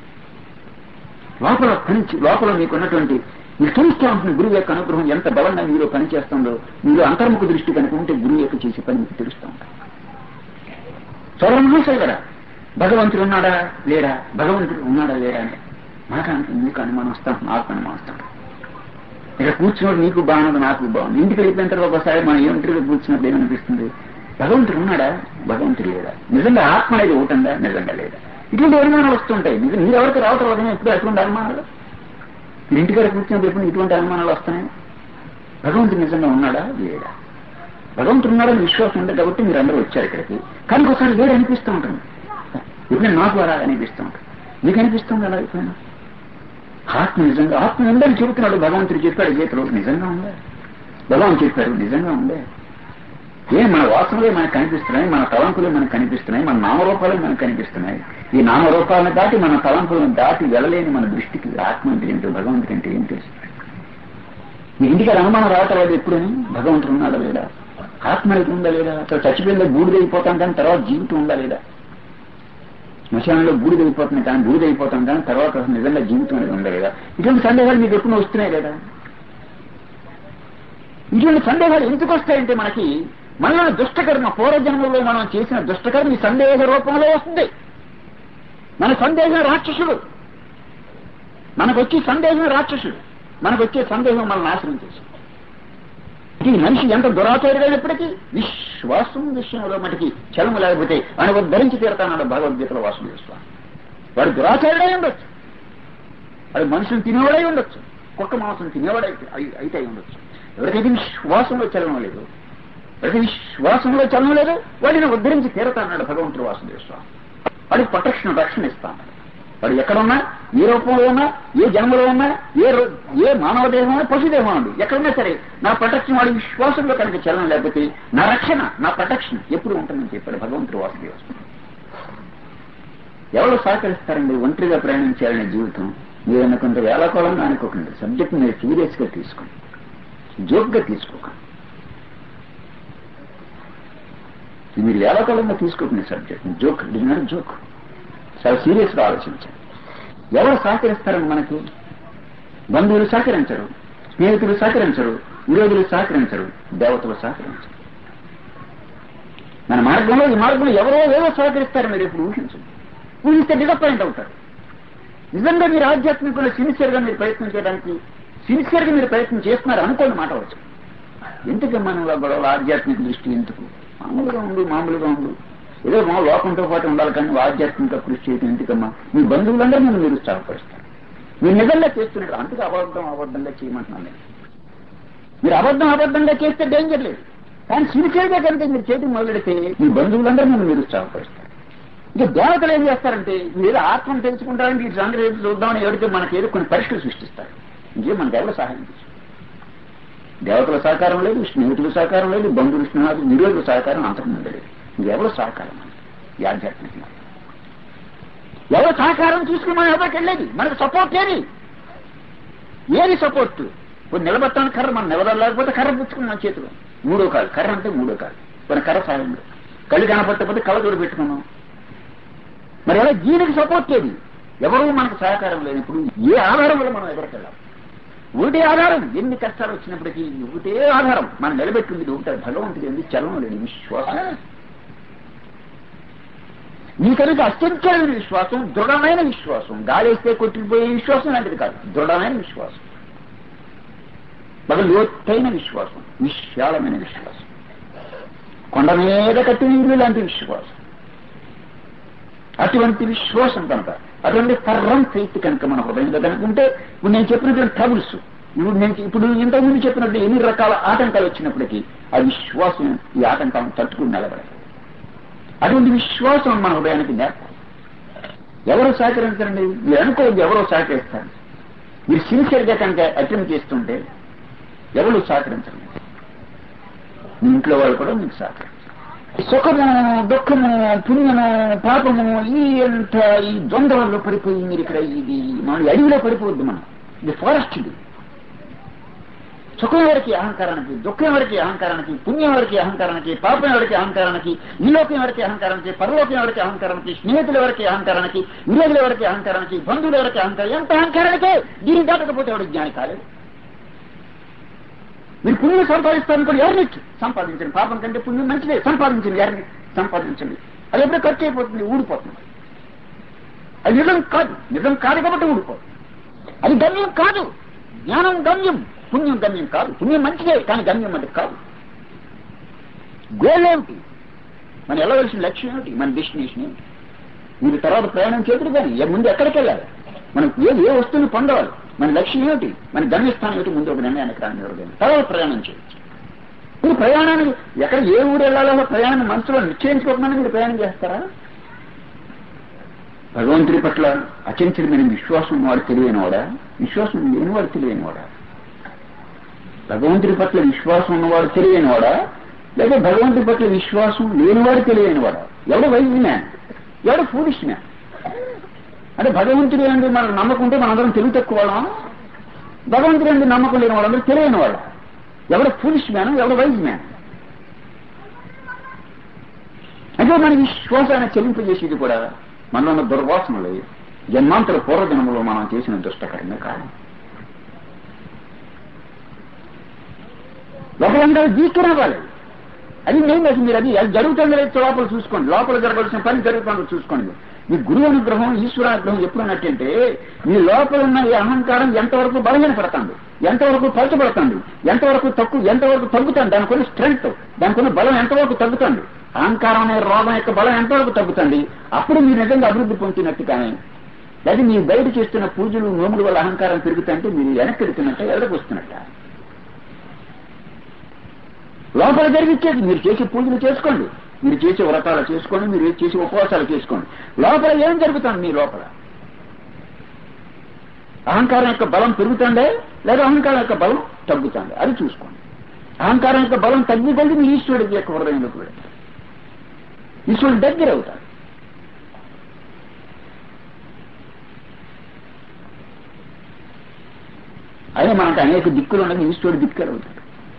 లోపల మీకున్నటువంటి మీరు తెలుస్తూ ఉంటుంది గురువు యొక్క అనుగ్రహం ఎంత బలంగా మీరు పనిచేస్తుందో. మీరు అంతర్ముఖ దృష్టి కనుక ఉంటే గురువు యొక్క చేసే పని మీకు తెలుస్తూ ఉంటారు. చౌరమహాశయ కదా, భగవంతుడు ఉన్నాడా లేడా, భగవంతుడు ఉన్నాడా లేడా అంటే మీకు అనుమానం వస్తాం, నాకు అనుమానం వస్తాం. ఇక్కడ కూర్చున్నప్పుడు నీకు బాగున్నది, నాకు బాగుంది. ఇంటికి వెళ్ళిపోయిన తర్వాత ఒకసారి మనం ఏమింటిలో కూర్చున్నప్పుడు ఏమనిపిస్తుంది, భగవంతుడు ఉన్నాడా, భగవంతుడు లేడా, నిజంగా ఆత్మ అనేది ఒకటందా, నిజంగా లేదా, ఇటువంటి అనుమానాలు వస్తుంటాయి. మీరు ఎవరికి రావటం వల్ల ఎప్పుడు అటువంటి అనుమానాలు, మీరు ఇంటికాడ కూర్చున్నప్పుడు ఎప్పుడు ఇటువంటి అనుమానాలు వస్తున్నాయి. భగవంతుడు నిజంగా ఉన్నాడా లేడా, భగవంతుడు ఉన్నాడని విశ్వాసం ఉంది కాబట్టి మీరు అందరూ వచ్చారు ఇక్కడికి. కానీ ఒకసారి లేడు అనిపిస్తూ ఉంటుంది. ఇప్పుడు నాకు అలా అనిపిస్తూ ఉంటుంది. మీకు అనిపిస్తుంది అలా అయిపోయినా ఆత్మ నిజంగా ఆత్మ ఉందని చెబుతున్నాడు. భగవంతుడు చెప్పాడు గీతలో, నిజంగా ఉందా, భగవాన్ చెప్పారు నిజంగా ఉందే. మన వాసనలే మనకు కనిపిస్తున్నాయి, మన తలంపులే మనకు కనిపిస్తున్నాయి, మన నామరూపాలే మనకు కనిపిస్తున్నాయి. ఈ నామరూపాలను దాటి మన తలంపులను దాటి వెళ్ళలేని మన దృష్టికి ఆత్మ అంటే ఏంటో, భగవంతుడు అంటే ఏం తెలుస్తుంది. మీ ఇంటికి అనుమానం రావటం లేదు ఎప్పుడని, భగవంతుడు ఉన్నాడా లేదా, ఆత్మ అనేది ఉందా లేదా, అసలు చచ్చిపోయిందో బూడిదైపోతాం కానీ తర్వాత జీవితం ఉందా లేదా, శ్మశానంలో బూడిదైపోతుంది కానీ బూడిదైపోతాం కానీ తర్వాత అసలు నిజంగా జీవితం అనేది ఉందా లేదా, ఇటువంటి సందేహాలు మీకు ఎప్పుడు వస్తున్నాయి లేదా. ఇటువంటి సందేహాలు ఎందుకు వస్తాయంటే మనలో దుష్టకర్మ, పూర్వజన్మలో మనం చేసిన దుష్టకర్మ ఈ సందేహ రూపంలో వస్తుంది. మన సందేహం రాక్షసుడు, మనకొచ్చే సందేహం రాక్షసుడు, మనకొచ్చే సందేహం మన నాశనం చేసి. ఈ మనిషి ఎంత దురాచారుడైనప్పటికీ విశ్వాసం విషయంలో మటుకి చలము లేకపోతే ఆయన ధరించి తీరతానన్నాడు భగవద్గీతలో వాసుదేవ స్వామి. వాడు దురాచారుడై ఉండొచ్చు, వాడు మనుషులు తినేవాడై ఉండొచ్చు, కుక్క మాంసం తినేవాడై అయితే అయి ఉండొచ్చు. ఎవరికైతే విశ్వాసంలో చలనం లేదు, ఎవరికి విశ్వాసంలో చలనం లేదు, వాడిని ఉద్ధరించి తీరతాన్నాడు భగవంతుడు వాసుదేవ స్వామి. వాడికి ప్రొటెక్షన్, రక్షణ ఇస్తాను. వాడు ఎక్కడున్నా, ఏ రూపంలో ఉన్నా, ఏ జన్మలో ఉన్నా, ఏ మానవ దేహమో పశుదేహం అండి, ఎక్కడున్నా సరే నా ప్రొటెక్షన్ వాడి విశ్వాసంలో కనుక చలనం లేకపోతే నా రక్షణ, నా ప్రొటెక్షన్ ఎప్పుడు ఉంటుందని చెప్పాడు భగవంతుడు వాసుదేవ స్వామి. ఎవరు సహకరిస్తారండి ఒంటరిగా ప్రయాణించాలనే జీవితం? మీరన్న కొంత వేళాకోళంగా అనుకోకండి, సబ్జెక్ట్ మీరు సీరియస్ గా తీసుకోండి, జోక్ గా తీసుకోకండి. మీరు వేళాకోళంగా తీసుకోకండి సబ్జెక్ట్, జోక్ డిన్నర్ జోక్, చాలా సీరియస్ గా ఆలోచించండి. ఎవరు సహకరిస్తారని మనకి? బంధువులు సహకరించరు, స్నేహితులు సహకరించరు, విరోధులు సహకరించరు, దేవతలు సహకరించరు. మన మార్గంలో ఈ మార్గంలో ఎవరో ఏదో సహకరిస్తారు. మీరు ఇప్పుడు ఊహిస్తే డిసప్పాయింట్ అవుతారు. నిజంగా మీరు ఆధ్యాత్మికంగా సిన్సియర్ గా మీరు ప్రయత్నం చేయడానికి సిన్సియర్ గా మీరు ప్రయత్నం చేస్తున్నారు అనుకోండి, మాట వచ్చు. ఎందుకు మనలో గొడవలు, ఆధ్యాత్మిక దృష్టి ఎందుకు? మామూలుగా ఉండు, ఏదో మా లోకంతో పాటు ఉండాలి కానీ ఆధ్యాత్మిక కృషి చేయడం ఎందుకమ్మా? మీ బంధువులందరూ నన్ను మీరు ఉత్సాహపరుస్తారు. మీరు నిజంగా చేస్తున్నారు, అందుకు అబద్ధంగా చేయమంటున్నాను నేను. మీరు అబద్ధంగా చేస్తే డేంజర్ లేదు, కానీ సిన్సియర్ గా కనుక మీరు చేయడం మొదలెడితే మీ బంధువులందరూ నన్ను మీరు ఉత్సాహపరుస్తారు. ఇంకా దేవతలు ఏం చేస్తారంటే మీరు ఆత్మను తెలుసుకుంటారని ఈ సంగతి ఏదో చూద్దామని ఎవరితో మనకి ఏదో కొన్ని పరీక్షలు సృష్టిస్తారు. ఇంకేం మనకు ఎవరు సహాయం చేస్తారు? దేవతల సహకారం లేదు, స్నేహితుల సహకారం లేదు, బంధువులు స్నేహితులు విరోధుల సహకారం అంతకుముందు లేదు. ఇంకెవరు సహకారం అండి ఈ ఆధ్యాత్మికంగా? ఎవరు సహకారం చూసుకుని మనం ఎవరికి వెళ్ళేది? మనకు సపోర్ట్ ఏది సపోర్ట్? ఇప్పుడు నిలబెట్టాలని కర్ర, మనం నిలబడలేకపోతే కర్ర పుచ్చుకుని మన చేతిలో మూడో కాలు, కర్ర అంటే మూడో కాలు, మన కర్ర సాయం లేదు. కళ్ళు కనపడకపోతే కళ్ళ తోడు పెట్టుకున్నాం. మరి ఎలా దీనికి సపోర్ట్ ఏది? ఎవరు మనకు సహకారం లేనప్పుడు ఏ ఆధారం వల్ల మనం ఎవరికి వెళ్ళాలి? ఒకటే ఆధారం, ఎన్ని కష్టాలు వచ్చినప్పటికీ ఒకటే ఆధారం మనం నిలబెట్టింది ఒకటే, భగవంతుడు ఎందుకు చలనం లేని విశ్వాసం. నీ కనుక అత్యంతమైన విశ్వాసం, దృఢమైన విశ్వాసం, గాలేస్తే కొట్టుకుపోయే విశ్వాసం లాంటిది కాదు, దృఢమైన విశ్వాసం, బాగా లోతైన విశ్వాసం, విశాలమైన విశ్వాసం, కొండ మీద కట్టిన ఇల్లు లాంటి విశ్వాసం. అటువంటి విశ్వాసం కనుక, అటువంటి ఫర్రం ఫెయిత్ కనుక మన హృదయంలో కనుకుంటే ఇప్పుడు నేను చెప్పినటువంటి ట్రబుల్స్ ఇప్పుడు ఇంతకుముందు చెప్పినట్టు ఎన్ని రకాల ఆటంకాలు వచ్చినప్పటికీ ఆ విశ్వాసం ఈ ఆటంకాలను తట్టుకుని నిలబడాలి. అటువంటి విశ్వాసం మన హృదయానికి నేర్పాలి. ఎవరో సహకరించండి, మీరు అనుకోవద్దు ఎవరో సహకరిస్తారు. మీరు సిన్సియర్గా కనుక అటెంప్ట్ చేస్తుంటే ఎవరు సహకరించండి. మీ ఇంట్లో వాళ్ళు కూడా మీకు సహకరించారు. సుఖము, దుఃఖము, పుణ్యము, పాపము ఈ ద్వంద్వల్లో పడిపోయి మీరు ఇక్కడ ఇది మన అడవిలో పడిపోవద్దు. మనం ఇది ఫారెస్ట్. ఇది సుఖం ఎవరికి అహంకారానికి, దుఃఖం ఎవరికి అహంకారానికి, పుణ్యం ఎవరికి అహంకారానికి, పాపం ఎవరికి అహంకారానికి, ఈ లోకం ఎవరికి అహంకారానికి, పరలోకం ఎవరికి అహంకారానికి, స్నేహితులు ఎవరికి అహంకారానికి, విరోధులు ఎవరికి అహంకారానికి, బంధువులు ఎవరికి అహంకారం. ఎంత అహంకారానికే దీన్ని దాటకపోతే ఎవరికి జ్ఞాని కాలేదు. మీరు పుణ్యం సంపాదిస్తారనుకోండి, ఎవరిని సంపాదించండి. పాపం కంటే పుణ్యం మంచిదే, సంపాదించండి. ఎవరిని సంపాదించండి. అది ఎప్పుడో ఖర్చు అయిపోతుంది, ఊడిపోతుంది. అది నిజం కాదు, నిజం కాదు కాబట్టి ఊడిపోతుంది. అది గమ్యం కాదు. జ్ఞానం గమ్యం, పుణ్యం గమ్యం కాదు. పుణ్యం మంచిదే కానీ గమ్యం అంటే కాదు. గోల్ ఏమిటి, మనం వెళ్ళవలసిన లక్ష్యం ఏమిటి, మన డెస్టినేషన్ ఏమిటి? మీరు తర్వాత ప్రయాణం చేతులు కానీ ముందు ఎక్కడికి వెళ్ళాలి, మనం ఏ వస్తువుని పొందవాలి, మన లక్ష్యం ఏమిటి, మన గమ్యస్థానం ఏమిటి, ముందు ఒక నిర్ణయానికి రాని తర్వాత ప్రయాణం చేయొచ్చు. మీరు ప్రయాణానికి ఎక్కడ ఏ ఊరు వెళ్ళాలో ప్రయాణం మనసులో నిశ్చయించుకోకుండా మీరు ప్రయాణం చేస్తారా? భగవంతుడి పట్ల అచంచలమైన విశ్వాసం ఉన్నవాడు తెలివైనవాడా, విశ్వాసం లేనివాడు తెలివైనవాడా? భగవంతుడి పట్ల విశ్వాసం ఉన్నవాడు తెలివైనవాడా, లేదా భగవంతుడి పట్ల విశ్వాసం లేనివాడు తెలివైనవాడా? ఎవడు వైజ్ మ్యాన్, ఎవడు ఫూలిష్ మ్యాన్? అంటే భగవంతుడి అంటే మనకు నమ్మకం ఉంటే మనందరం తెలివి తక్కువ వాళ్ళం, భగవంతుడి అంటే నమ్మకం లేని వాళ్ళందరూ తెలివైన వాళ్ళు. ఎవడ ఫూలిష్ మ్యాన్, ఎవడ వైజ్ మ్యాన్? అంటే మన విశ్వాసాన్ని చెల్లింపజేసేది కూడా మనలో ఉన్న దుర్వాసనలు, జన్మాంతర పూర్వజన్మలో మనం చేసిన దుష్టకరమే కాదు. లోపలంతా జీకరవ్వాలి. అది మెయిన్. అసలు మీరు అది జరుగుతుందో లోపల చూసుకోండి, లోపల జరగాల్సిన పని జరుగుతుందో చూసుకోండి. మీ గురువు అనుగ్రహం, ఈశ్వర అనుగ్రహం ఎప్పుడు అన్నట్టంటే మీ లోపల ఉన్న ఈ అహంకారం ఎంతవరకు బలహీనపడుతుంది, ఎంతవరకు పలచబడుతుంది, ఎంతవరకు తగ్గుతుంది, దానికున్న స్ట్రెంగ్త్, దానికున్న బలం ఎంతవరకు తగ్గుతుంది, అహంకారం అనే రోగం యొక్క బలం ఎంతవరకు తగ్గుతుంది, అప్పుడు మీరు నిజంగా అభివృద్ధి పొందుతున్నట్టు. కానీ లేదా మీరు బయట చేస్తున్న పూజలు నోముల వల్ల అహంకారం పెరుగుతుంటే మీరు వెనక్కి వెళ్తున్నట్ట, ఎడకు వస్తున్నట్ట. లోపల జరిగిచ్చేది మీరు చేసే పూజలు చేసుకోండి, మీరు చేసే వ్రతాలు చేసుకోండి, మీరు చేసే ఉపవాసాలు చేసుకోండి. లోపల ఏం జరుగుతుంది? మీ లోపల అహంకారం యొక్క బలం పెరుగుతుండే లేదా అహంకారం యొక్క బలం తగ్గుతుంది, అది చూసుకోండి. అహంకారం యొక్క బలం తగ్గికొద్ది మీ ఈశ్వరుడి యొక్క హృదయంలోకి వెళ్తారు, ఈశ్వరుడు దగ్గర అవుతారు. అయినా మనకు అనేక దిక్కులు ఉన్నాయి, ఈశ్వరుడు దిక్కులు అవుతాడు.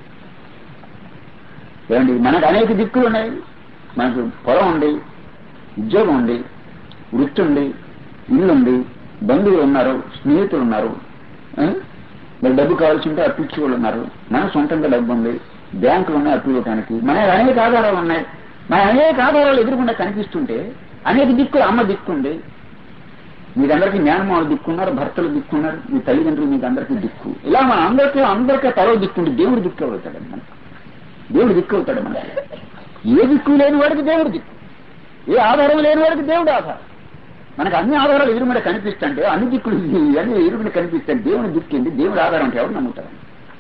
ఏమండి, మనకు అనేక దిక్కులు ఉన్నాయి. మనకు పొలం ఉంది, ఉద్యోగం ఉంది, వృత్తి ఉంది, ఇల్లు ఉంది, బంధువులు ఉన్నారు, స్నేహితులు ఉన్నారు, మరి డబ్బు కావాల్సి ఉంటే అప్పు ఇచ్చి వాళ్ళు ఉన్నారు, మన సొంతంగా డబ్బు ఉంది, బ్యాంకులు ఉన్నాయి అప్పు ఇవ్వడానికి, మన అనేక ఆధారాలు ఉన్నాయి. మన అనేక ఆధారాలు ఎదురుకుండా కనిపిస్తుంటే అనేక దిక్కులు, అమ్మ దిక్కుంది, మీకందరికీ మేనమావులు దిక్కున్నారు, భర్తలు దిక్కున్నారు, మీ తల్లిదండ్రులు మీకు అందరికీ దిక్కు. ఇలా మన అందరికీ తల దిక్కుంటే దేవుడు దిక్కు అవుతాడు. మనకు దేవుడు దిక్కు అవుతాడు. మనకి ఏ దిక్కు లేని వాడికి దేవుడు దిక్కు, ఏ ఆధారం లేని వాడికి దేవుడు ఆధారం. మనకు అన్ని ఆధారాలు ఎదురుమీద కనిపిస్తుంటే, అన్ని దిక్కులు అన్ని ఎదురుమీద కనిపిస్తాయి, దేవుని దిక్కింది, దేవుడు ఆధారం అంటే ఎవరు నమ్ముతారు?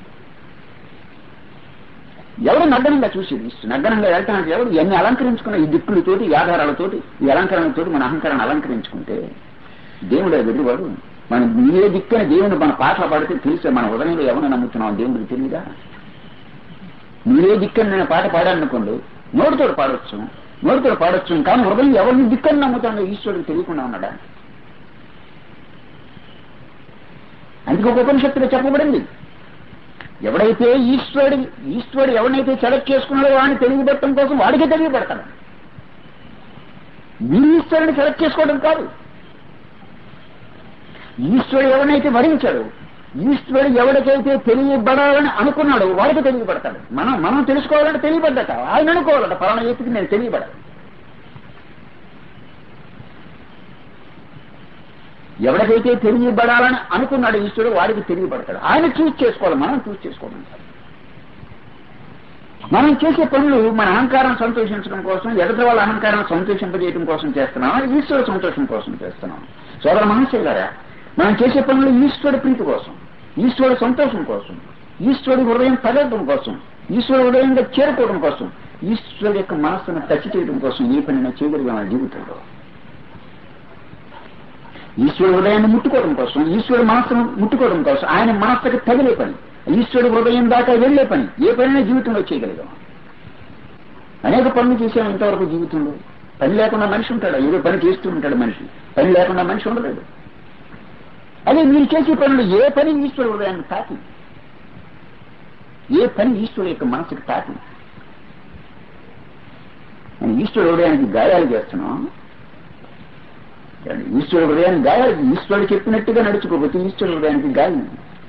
ఎవరు నగ్గనంగా చూసేది, నగ్గనంగా వెళ్తానంటే ఎవరు ఎన్ని అలంకరించుకున్న ఈ దిక్కులతోటి, ఈ ఆధారాలతోటి, ఈ అలంకరణలతోటి మన అహంకారాన్ని అలంకరించుకుంటే దేవుడు ఎదురువాడు. మనం ఏ దిక్కున దేవుని మన పాటలు పాడితే తెలిసే మన ఉదయంలో ఎవరిని నమ్ముతున్నాం దేవుడికి తెలియదా? మీరే దిక్కని నేను పాట పాడాలనుకోండి, నోటితో పాడొచ్చు, కానీ హృదయం ఎవరిని దిక్కని నమ్ముతాడో ఈశ్వరుడికి తెలియకుండా ఉన్నాడా? అందుకే ఒక ఉపనిషత్తులో చెప్పబడింది, ఎవడైతే ఈశ్వరుడు ఎవరినైతే సెలెక్ట్ చేసుకున్నాడో వాడిని తెలియబెట్టడం కోసం వాడికే తెలియబెడతాడు. మీరు ఈశ్వరుని సెలెక్ట్ చేసుకోవడం కాదు. ఈశ్వరుడు ఎవరినైతే వరించాడు, ఈశ్వరుడు ఎవరికైతే తెలియబడాలని అనుకున్నాడు వాడికి తెలియబడతాడు. మనం తెలుసుకోవాలంటే తెలియబడ్డట, ఆయన అనుకోవాలట పలానా వ్యక్తికి నేను తెలియబడాలి. ఎవరికైతే తెలియబడాలని అనుకున్నాడు ఈశ్వరుడు వాడికి తెలియబడతాడు. ఆయన చూస్ చేసుకోవాలి, మనం చూస్ చేసుకోవాలి. మనం చేసే పనులు మన అహంకారం సంతోషించడం కోసం, ఎదుటి వాళ్ళ అహంకారం సంతోషింపజేయడం కోసం చేస్తున్నాం, ఈశ్వరుడు సంతోషం కోసం చేస్తున్నాం. సోదర మహాశయులారా, మనం చేసే పనులు ఈశ్వరుడు ప్రీతి కోసం, ఈశ్వరుడు సంతోషం కోసం, ఈశ్వరుడి హృదయం తగలడం కోసం, ఈశ్వరుడు హృదయంగా చేరుకోవడం కోసం, ఈశ్వరుడు యొక్క మనస్సును టచ్ చేయడం కోసం ఏ పనినా చేయగలిగాం ఆ జీవితంలో. ఈశ్వరుడు హృదయాన్ని ముట్టుకోవడం కోసం, ఈశ్వరుడు మనస్సును ముట్టుకోవడం కోసం, ఆయన మనస్సుకి తగిలే పని, ఈశ్వరుడు హృదయం దాకా వెళ్లే పని ఏ పనైనా జీవితంలో చేయగలిగాం. అనేక పనులు చేసాం ఇంతవరకు జీవితంలో. పని లేకుండా మనిషి ఉంటాడు, ఏదో పని చేస్తూ ఉంటాడు మనిషి, పని లేకుండా మనిషి ఉండలేడు. అదే మీరు చేసే పనులు ఏ పని ఈశ్వరుడు హృదయాన్ని తాకి, ఏ పని ఈశ్వరుడు యొక్క మనసుకు తాకి. మనం ఈశ్వరుడు హృదయానికి గాయాలు చేస్తున్నాం. ఈశ్వరుడు హృదయానికి గాయాలు, ఈశ్వరుడు చెప్పినట్టుగా నడుచుకోకపోతే ఈశ్వరుడు హృదయానికి గాయం.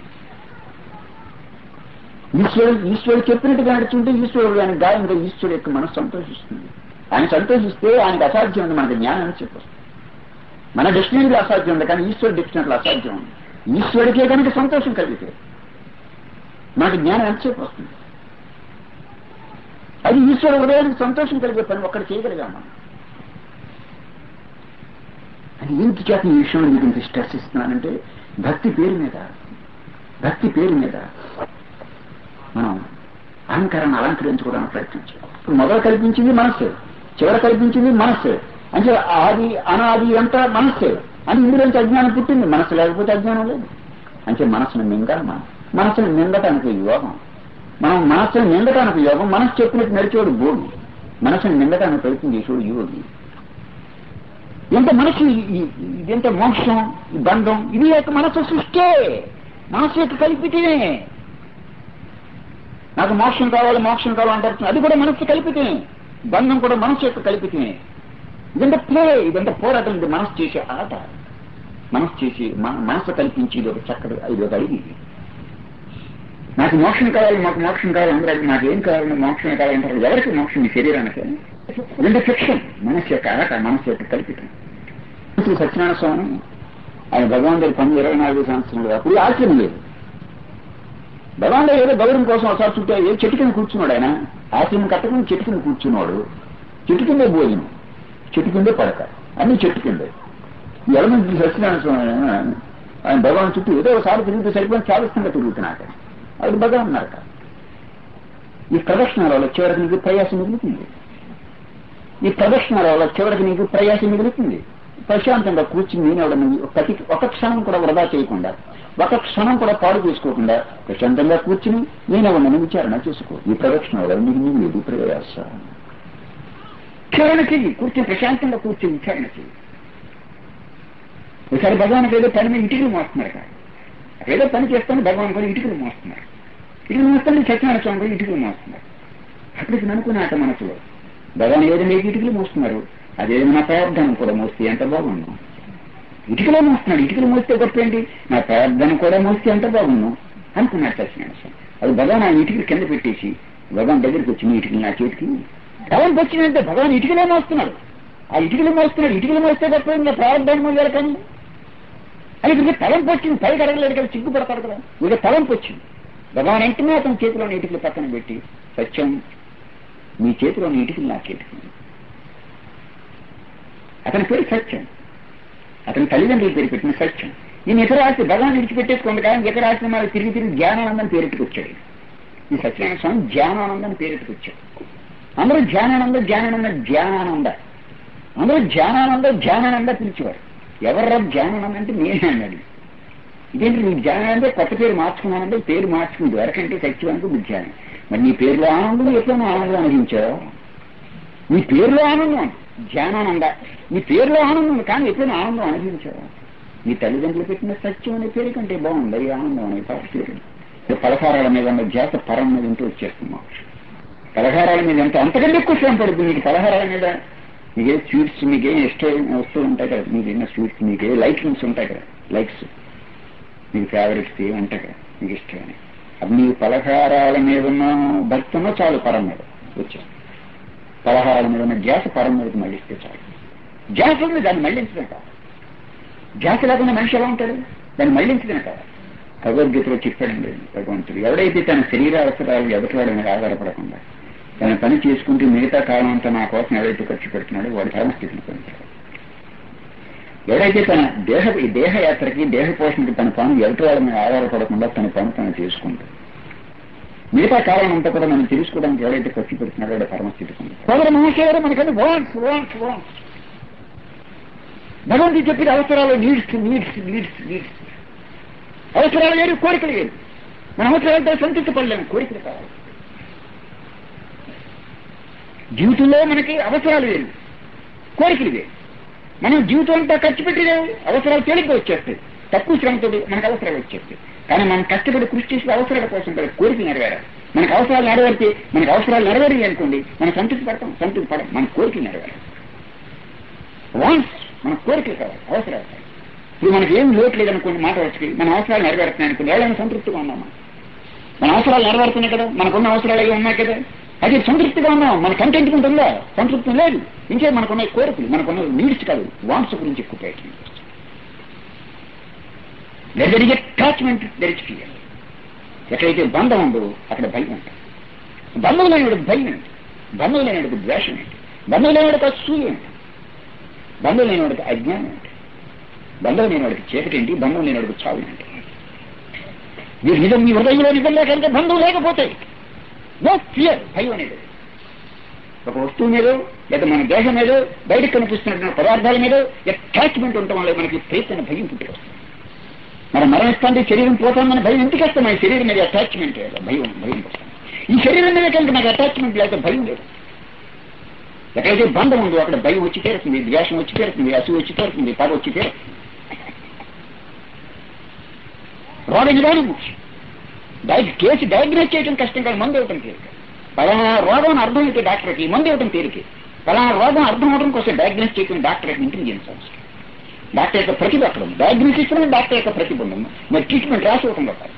ఈశ్వరుడు చెప్పినట్టుగా నడుచుంటే ఈశ్వరుడు హృదయానికి గాయంగా ఈశ్వరుడు యొక్క మనసు సంతోషిస్తుంది. ఆయన సంతోషిస్తే ఆయనకు అసాధ్యం ఉంది, మనకు జ్ఞానం అని చెప్పొస్తుంది. మన డిక్షనరీలో అసాధ్యం ఉంది, కానీ ఈశ్వరుడు డిక్షనరీలో అసాధ్యం ఉంది. ఈశ్వరుడికే కనుక సంతోషం కలిగితే మనకు జ్ఞానం ఎంత చెప్పు వస్తుంది. అది ఈశ్వరుడు హృదయానికి సంతోషం కలిగే పని ఒక్కటి చేయగలిగాం మనం. అది ఇంటి చేత ఈ విషయంలో మీకు ఇంత స్ట్రెస్ ఇస్తున్నానంటే భక్తి పేరు మీద మనం అహంకారాన్ని అలంకరించుకోవడానికి ప్రయత్నించాలి. ఇప్పుడు మొదలు కల్పించింది మనస్సే, చివర కల్పించింది మనస్సే. అంటే ఆది అనాది అంతా మనస్సే అని ఇందులోంచి అజ్ఞానం పుట్టింది. మనస్సు లేకపోతే అజ్ఞానం లేదు. అంటే మనస్సును మింగాలి. మనస్సును మింగటానికి యోగం. మనం మనస్సును మింగటానికి యోగం. మనస్సు చెప్పినట్టు నడిచేవాడు భోగి, మనస్సును మింగటానికి ప్రయత్నం చేసేవాడు యోగి. ఎంత మనసు ఇదెంత మోక్షం, ఈ బంధం, ఇది యొక్క మనస్సు సృష్టే, మనస్సు యొక్క కల్పితమే. నాకు మోక్షం కావాలి అంటారు, అది కూడా మనస్సు కల్పితమే. బంధం కూడా మనస్సు యొక్క కల్పితమే. ఇదంతా ప్లే, ఇదంతా పోరాటం. ఇది మనస్సు చేసే ఆట. మనస్సు కల్పించి ఇది ఒక చక్కటి, ఇది ఒక అడిగి. నాకు మోక్షం కావాలి అందరూ నాకేం కావాలి, మోక్షం కావాలంటారు. ఎవరికి మోక్షం? ఈ శరీరానికి. ఇదంతా ఫిక్షన్, మనస్సు యొక్క ఆట, మనస్సు యొక్క కల్పితం. శ్రీ సత్యనారాయణ స్వామి ఆయన భగవాన్ పని 24 సంవత్సరాలు అప్పుడు ఆశ్చర్యం లేదు. భగవాన్ ఏదో గౌరవం కోసం ఒకసారి చుట్టూ ఏ చెట్టు కింద కూర్చున్నాడు. ఆయన ఆశ్రమం కట్టకుండా చెట్టు కింద కూర్చున్నాడు. చెట్టు కిందే భోజనం, చెట్టు కిందే పడక, అన్ని చెట్టు కిందే. ఎలమంది సత్యనారాయణ స్వామి ఆయన భగవాన్ చుట్టూ ఏదో ఒకసారి తిరిగితే సరిపోయి చాలిస్తుందా తిరుగుతున్నాక అది భగవాన్ అన్నారట. ఈ ప్రదక్షిణాల వల్ల చివరికి నీకు ప్రయాసం మిగులుతుంది. ప్రశాంతంగా కూర్చుని నేనెవడని ఒక క్షణం కూడా వృధా చేయకుండా, ఒక క్షణం కూడా పాడు చేసుకోకుండా ప్రశాంతంగా కూర్చుని నేనెవడని విచారణ చేసుకో. ఈ ప్రదక్షిణ వల్ల నీకు ఎదు ప్రయాస. విచారణ చెయ్యి, కూర్చుని ప్రశాంతంగా కూర్చుని విచారణ చెయ్యి. ఒకసారి భగవానికి ఏదో పని మీద ఇటుకలు మోస్తున్నారు కాదు, ఏదో పని చేస్తాను భగవాన్ కూడా ఇటుకలు మోస్తున్నారు. సత్యనారాయణ స్వామి కూడా ఇటుకలు మోస్తున్నారు. అక్కడికి అనుకున్నాట మనసులో, భగవాన్ ఏదో మీకు ఇటుకలు మోస్తున్నారు, అదేదో నా ప్రార్థన కూడా మోస్తే ఎంత బాగున్నాం. ఇటుకలో మోస్తున్నాడు, ఇటుకలు మోస్తే గొప్ప ఏంటి, నా ప్రార్థన కూడా మోస్తే ఎంత బాగున్నాం అనుకున్నాడు సత్యనారాయణ స్వామి. అది భగవాన్ ఆయన ఇటుకలు కింద పెట్టేసి భగవాన్ దగ్గరికి వచ్చి, మీ ఇటుకలు నా చేతికి భగవాన్ వచ్చిందంటే భగవాన్ ఇటుకలే మోస్తున్నాడు. ఆ ఇటుకలు మోస్తే గొప్ప నా ప్రార్థన మోయాలి. కానీ అది ఇక తలంపు వచ్చింది, పైకి అడగలేదు కదా, సిగ్గుపడతాడు కదా. ఇక తలంపు వచ్చింది. భగవాన్ వెంటనే అతని చేతిలోని ఇటుకలు పక్కన పెట్టి, సత్యం మీ చేతిలోని ఇటుకలు నా చేతికి. అతని పేరు సత్యం, అతని తల్లిదండ్రుల పేరు పెట్టిన సత్యం. ఈయన ఇతర ఆస్తి భగవాన్ విడిచిపెట్టేసుకోండి, కానీ ఇతర ఆస్తి మరి తిరిగి జ్ఞానానందం పేరెట్టుకొచ్చాడు. ఈ సత్యనారాయణ స్వామి జ్ఞానానందాన్ని పేరెట్టుకొచ్చాడు. అందరూ జ్ఞానానంద అందరూ జ్ఞానానంద పిలిచేవారు. ఎవర్రా జ్ఞానానంద అంటే నేనే అన్నాడు. ఇదేంటి నీ జ్ఞానానందే కొత్త పేరు మార్చుకున్నానంటే పేరు మార్చుకుంది వరకంటే సత్యవానికి బుద్ధ్యాన్ని. మరి నీ పేరులో ఆనందం ఎప్పుడైనా ఆనందం అనుభవించావు? నీ పేరులో ఆనందం జ్ఞానానంద, నీ పేరులో ఆనందం కానీ ఎప్పుడైనా ఆనందం అనుభవించావు? నీ తల్లిదండ్రులు పెట్టిన సత్యం అనే పేరు కంటే బాగుంది ఈ ఆనందం అనే పేరు. పలహారాల మీద ఉన్న జాత పరం మీద ఉంటూ వచ్చేస్తున్నాం. పలహారాల మీద ఎంత అంతకంటే ఎక్కువ శ్రమ పడుతుంది నీకు. పలహారాల మీద మీకే స్వీట్స్, మీకే ఇష్టమైన వస్తువులు ఉంటాయి కదా, మీకు ఎన్నో స్వీట్స్, మీకే లైక్స్ ఉంటాయి కదా, లైక్స్ మీకు ఫేవరెట్స్ ఉంటాయి కదా మీకు ఇష్టమని. అది మీ పలహారాల మీద ఉన్న భక్తున్నా చాలు పరం మీద వచ్చేస్తుంది. పలహారాల మీద ఉన్న ధ్యాస పరం మీదకి మళ్ళిస్తే చాలు. ధ్యాస ఉంది, దాన్ని మళ్లించడం కాదు. ధ్యాస లేకుండా మనిషి ఎలా ఉంటాడు? దాన్ని మళ్లించడం కాదు. భగవద్గీతలో చెప్పాడండి భగవంతుడు, ఎవడైతే తన శరీర అవసరాలు ఎదుటివాడి మీద ఆధారపడకుండా తన పని చేసుకుంటూ మిగతా కాలం అంతా నా కోసం ఎవరైతే ఖర్చు పెడుతున్నాడో వాడి ధర్మస్థితిని పొందుతాడు. ఎవడైతే తన దేహయాత్రకి దేహ పోషణకి తన పనులు ఎదుటి వాళ్ళ మీద ఆధారపడకుండా తన పని తను చేసుకుంటాడు. మిగతా కాలం అంతా కూడా మనం తెలుసుకోవడానికి ఎవరైతే ఖర్చు పెడుతున్నాడో వాడు పరమస్థితికి ఉంది. సోదర మహాశయుడు మనకన్నా వాన్స్ భగవంతుడు చెప్పిన అవసరాలు నీడ్స్ అవసరాలు వేరు, కోరికలు వేరు. మన అవసరాలతో సంతృప్తి పడలేము, కోరికలు కావాలి. జీవితంలో మనకి అవసరాలు వేరు, కోరికలు వేరు. మనం జీవితం అంతా ఖర్చు పెట్టలేవు, అవసరాలు తేలిగ్గా వచ్చేస్తాయి. తక్కువ శ్రమతో మనకు అవసరాలు వచ్చేస్తాయి. కానీ మనం కష్టపడి కృషి చేసే అవసరాల కోసం కోరికలు నెరవేరాలి. మనకు అవసరాలు నెరవేరాయి అనుకోండి, మనం సంతృప్తి పడం. మన కోరికలు నెరవేరాలి. వాన్స్ మన కోరికలు కావాలి, అవసరాలు కావాలి. ఇప్పుడు మనకి ఏం లోటు లేదనుకోండి, మాట వచ్చి మన అవసరాలు నెరవేరుతున్నాయి అనుకోండి, ఎవరైనా సంతృప్తిగా ఉన్నామా? మన అవసరాలు నెరవేరుతున్నాయి కదా, మనకున్న అవసరాలు అవి ఉన్నాయి కదా, అది సంతృప్తిగా ఉన్నాం. మన కంటెంట్మెంట్ ఉందా? సంతృప్తి లేదు. ఇంకే మనకున్న కోరికలు, మనకున్న నీడ్స్ కాదు, వాన్స్ గురించి ఎక్కువ ప్రయత్నం చేస్తాం. There is attachment, there is fear. ఎక్కడైతే బంధం ఉందో అక్కడ భయం ఉంటుంది. బంధం లేనివాడికి భయం ఏంటి? బంధం లేనివాడికి ద్వేషం ఏంటి? బంధం లేనివాడికి అసూయ ఏంటి? బంధం లేనివాడికి అజ్ఞానం ఏంటి? బంధం లేనివాడికి చీకటి ఏంటి? బంధం లేనివాడికి చావు ఏంటి? మీరు నిజం మీ హృదయంలో నిజం లేకంటే బంధం లేకపోతే నో ఫియర్, భయం అనేది. ఒక వస్తువు మీద లేదా మన దేహం మీద బయటకు కనిపిస్తున్న పదార్థాల మీద అటాచ్మెంట్ ఉండటం వల్ల మనకి ప్రేతన భయం పుట్టుకొస్తుంది. మనం మరణిస్తాంటే శరీరం పోతామని భయం ఎందుకు వస్తాం? మన శరీరం మీద అటాచ్మెంట్ భయం వస్తాం. ఈ శరీరం మీద కనుక నాకు అటాచ్మెంట్ లేకపోతే భయం లేదు. ఎక్కడైతే బంధం ఉందో అక్కడ భయం వచ్చి తీరుతుంది, ద్వేషం వచ్చి తీరుతుంది, అసూ వచ్చి తీరుతుంది, పగ వచ్చి తీరుతుంది. రోగ నిదానం ముఖ్యం. కేసు డయాగ్నోస్ చేయడం కష్టం కాదు, మందు ఇవ్వటం తేలిక. పలానా రోగం అని అర్థం అయితే డాక్టర్కి మందు ఇవ్వటం తేలికే. పలానా రోగం అర్థం అవడం కోసం డయాగ్నోస్ చేయడం డాక్టర్ యొక్క ఇంటెలిజెన్స్ అవసరం. డాక్టర్ యొక్క ప్రతిభ అక్కడ ఉంది. డయాగ్నోస్ ఇస్తున్న డాక్టర్ యొక్క ప్రతిభ ఉంది. మరి ట్రీట్మెంట్ రాసి ఇవ్వటం కాదు.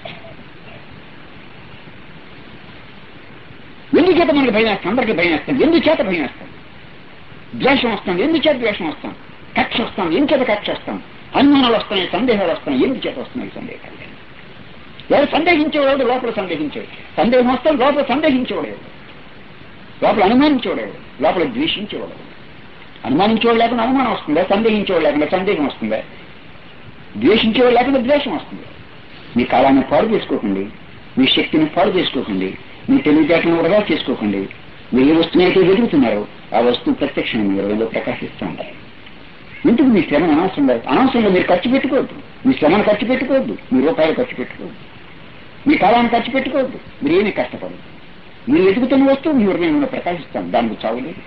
ఎందుచేత మనకి భయం వేస్తాం? అందరికీ భయం వేస్తాం. ఎందుచేత భయం వేస్తాం? ద్వేషం వస్తాం. ఎందుచేత ద్వేషం వస్తాం? కక్ష వస్తాం. ఎందుచేత కక్ష వస్తాం? అనుమానాలు వస్తున్నాయి, సందేహాలు వస్తున్నాయి. ఎందుచేత వస్తున్నాయి సందేహాలు? ఎవరు సందేహించేవాడు లోపల సందేహించేవాడు. సందేహం వస్తాం, లోపల సందేహించేవాడు. లోపల అనుమానించేవాడు, లోపల ద్వేషించేవాడు. అనుమానించేవాడు లేకుండా అనుమానం వస్తుందా? సందేహించేవాడు లేకుండా సందేహం వస్తుందా? ద్వేషించేవాడు లేకుండా ద్వేషం వస్తుంది. మీ కాలాన్ని పాడు చేసుకోకండి, మీ శక్తిని పాడు చేసుకోకండి, మీ తెలివితేటలను వృధా చేసుకోకండి. మీరు ఏ వస్తువు అయితే వెతుకుతున్నారో ఆ వస్తువు ప్రత్యక్షంగా మీ హృదయంలో ప్రకాశిస్తూ ఉంటారు. ఇంటికి మీ శ్రమ అనవసరంగా మీరు ఖర్చు పెట్టుకోవద్దు. మీ శ్రమను ఖర్చు పెట్టుకోవద్దు, మీ రూపాయలు ఖర్చు పెట్టుకోవద్దు, మీ కాలాన్ని ఖర్చు పెట్టుకోవద్దు. మీరు ఏమీ కష్టపడదు. మీరు వెతుకుతున్న వస్తువు మీ హృదయంలో ప్రకాశిస్తాం. దానికి చావు లేదు.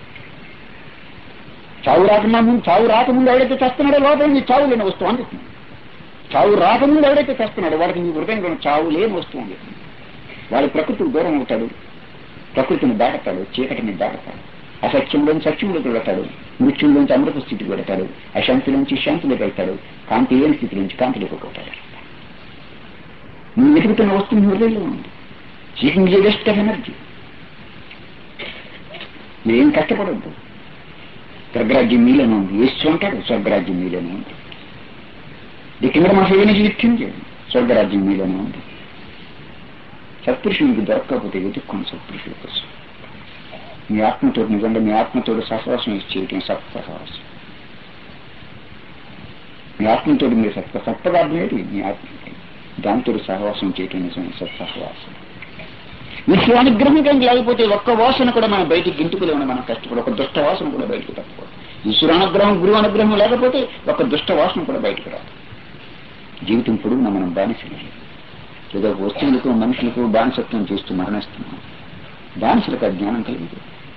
చావు రాకముందు ఎవడైతే చేస్తున్నాడో లోపల మీ చావు లేని వస్తువు అందుతుంది. చావు రాకముందు ఎవడైతే చేస్తున్నాడో వాడికి మీ హృదయంలో చావు లేని వస్తువు అందుతుంది. వాడు ప్రకృతికి దూరం అవుతాడు, ప్రకృతిని దాటతాడు, చీకటిని దాటతాడు, అసత్యంలోంచి సత్యంలోకి వెళ్తాడు, మృత్యుల్లోంచి అమృత స్థితికి వెళ్తాడు, అశాంతిలోంచి శాంతిలోకి వెళ్తాడు, కాంతి లేని స్థితి నుంచి కాంతిలోకి వెళ్తాడు. నువ్వు వెతుకుతున్న వస్తువు మీ హృదయంలో ఉంది. Seeking a waste of energy. మీరేం కష్టపడద్దు. స్వర్గరాజ్యం మీలోనే ఉంది. యేసు అంటాడు స్వర్గరాజ్యం మీలోనే ఉంది. The kingdom of heaven is with you. స్వర్గరాజ్యం మీలోనే ఉంది. సత్పురుషునికి దొరకకపోతే వెతుక్కోండి సత్పురుషుల కోసం. మీ ఆత్మతోడు నిజంగా మీ ఆత్మతోడు సహవాసం చేయటం సత్సహవాసం. మీ ఆత్మతోడు మీరు సత్పదార్థం ఏంటి? మీ ఆత్మ దాంతో సహవాసం చేయటం నిజంగా సత్సహవాసం. ఈశ్వరానుగ్రహం కంటే లేకపోతే ఒక్క వాసన కూడా మనం బయటికి గింటుకులేమని మనం కష్టపడి ఒక దుష్ట వాసన కూడా బయటకు తప్పకూడదు. ఈశ్వరానుగ్రహం గురువు అనుగ్రహం లేకపోతే ఒక దుష్ట వాసన కూడా బయటకు రాదు. జీవితం పొడుగునా మనం బానిసలు. ఏదో వస్తువులకు మనుషులకు బానిసత్వం చేస్తూ మరణిస్తున్నాం. బానిసలకు అజ్ఞానం కలిగింది.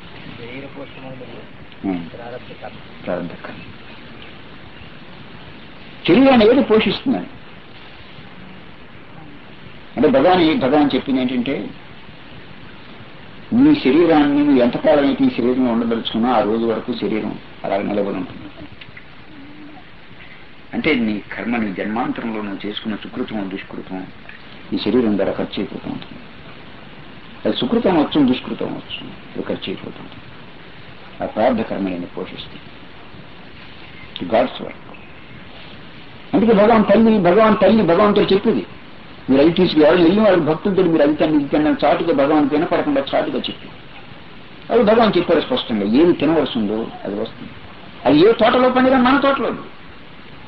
శరీరాన్ని ఏది పోషిస్తున్నాను అంటే భగవాన్ చెప్పింది ఏంటంటే, నీ శరీరాన్ని నువ్వు ఎంతకాలం అయితే ఈ శరీరంలో ఉండదలుచుకున్నా ఆ రోజు వరకు శరీరం అలాగే నిలబడి ఉంటుంది. అంటే నీ కర్మ, నీ జన్మాంతరంలో నువ్వు చేసుకున్న సుకృతం దుష్కృతం ఈ శరీరం ద్వారా ఖర్చు అయిపోతూ ఉంటుంది. అది సుకృతం వచ్చు, దుష్కృతం వచ్చు, అది ఖర్చు అయిపోతుంది. ఆ ప్రార్థ కర్మలను పోషిస్తుంది. God's work. అందుకే భగవంతుడు చెప్పింది, మీరు అవి తీసుకురావాలి. వెళ్ళి వాళ్ళ భక్తులతో మీరు అవి తిన్న చాటుగా భగవాన్ వినపడకుండా చాటుగా చెప్పి అది భగవాన్ చెప్పారు స్పష్టంగా. ఏది తినవలసి ఉందో అది వస్తుంది. అది ఏ తోటలో పండినా మన తోటలో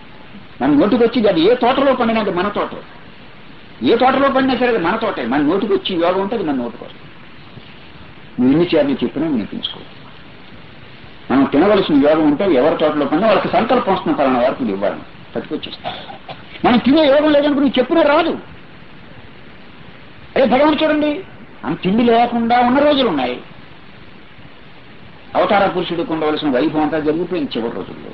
మన నోటికి వచ్చి అది ఏ తోటలో పండినా అది మన తోట, ఏ తోటలో పండినా సరే అది మన తోటే. మన నోటికి వచ్చి యోగం ఉంటే అది మన నోటికి వస్తుంది. నువ్వు ఎన్నిసార్లు చెప్పినా వినిపించుకో. మనం తినవలసిన యోగం ఉంటే ఎవరి తోటలో పండినా వాళ్ళకి సంకల్పం వస్తున్న పలానా వరకు ఇవ్వాలని పట్టుకొచ్చేస్తాం. మనం తినే యోగం లేదనుకో నువ్వు చెప్పినా రాదు. అదే భగవాన్ చూడండి, అంత తిండి లేకుండా ఉన్న రోజులు ఉన్నాయి. అవతార పురుషుడికి ఉండవలసిన వైభవం అంతా జరిగిపోయింది చివరి రోజుల్లో.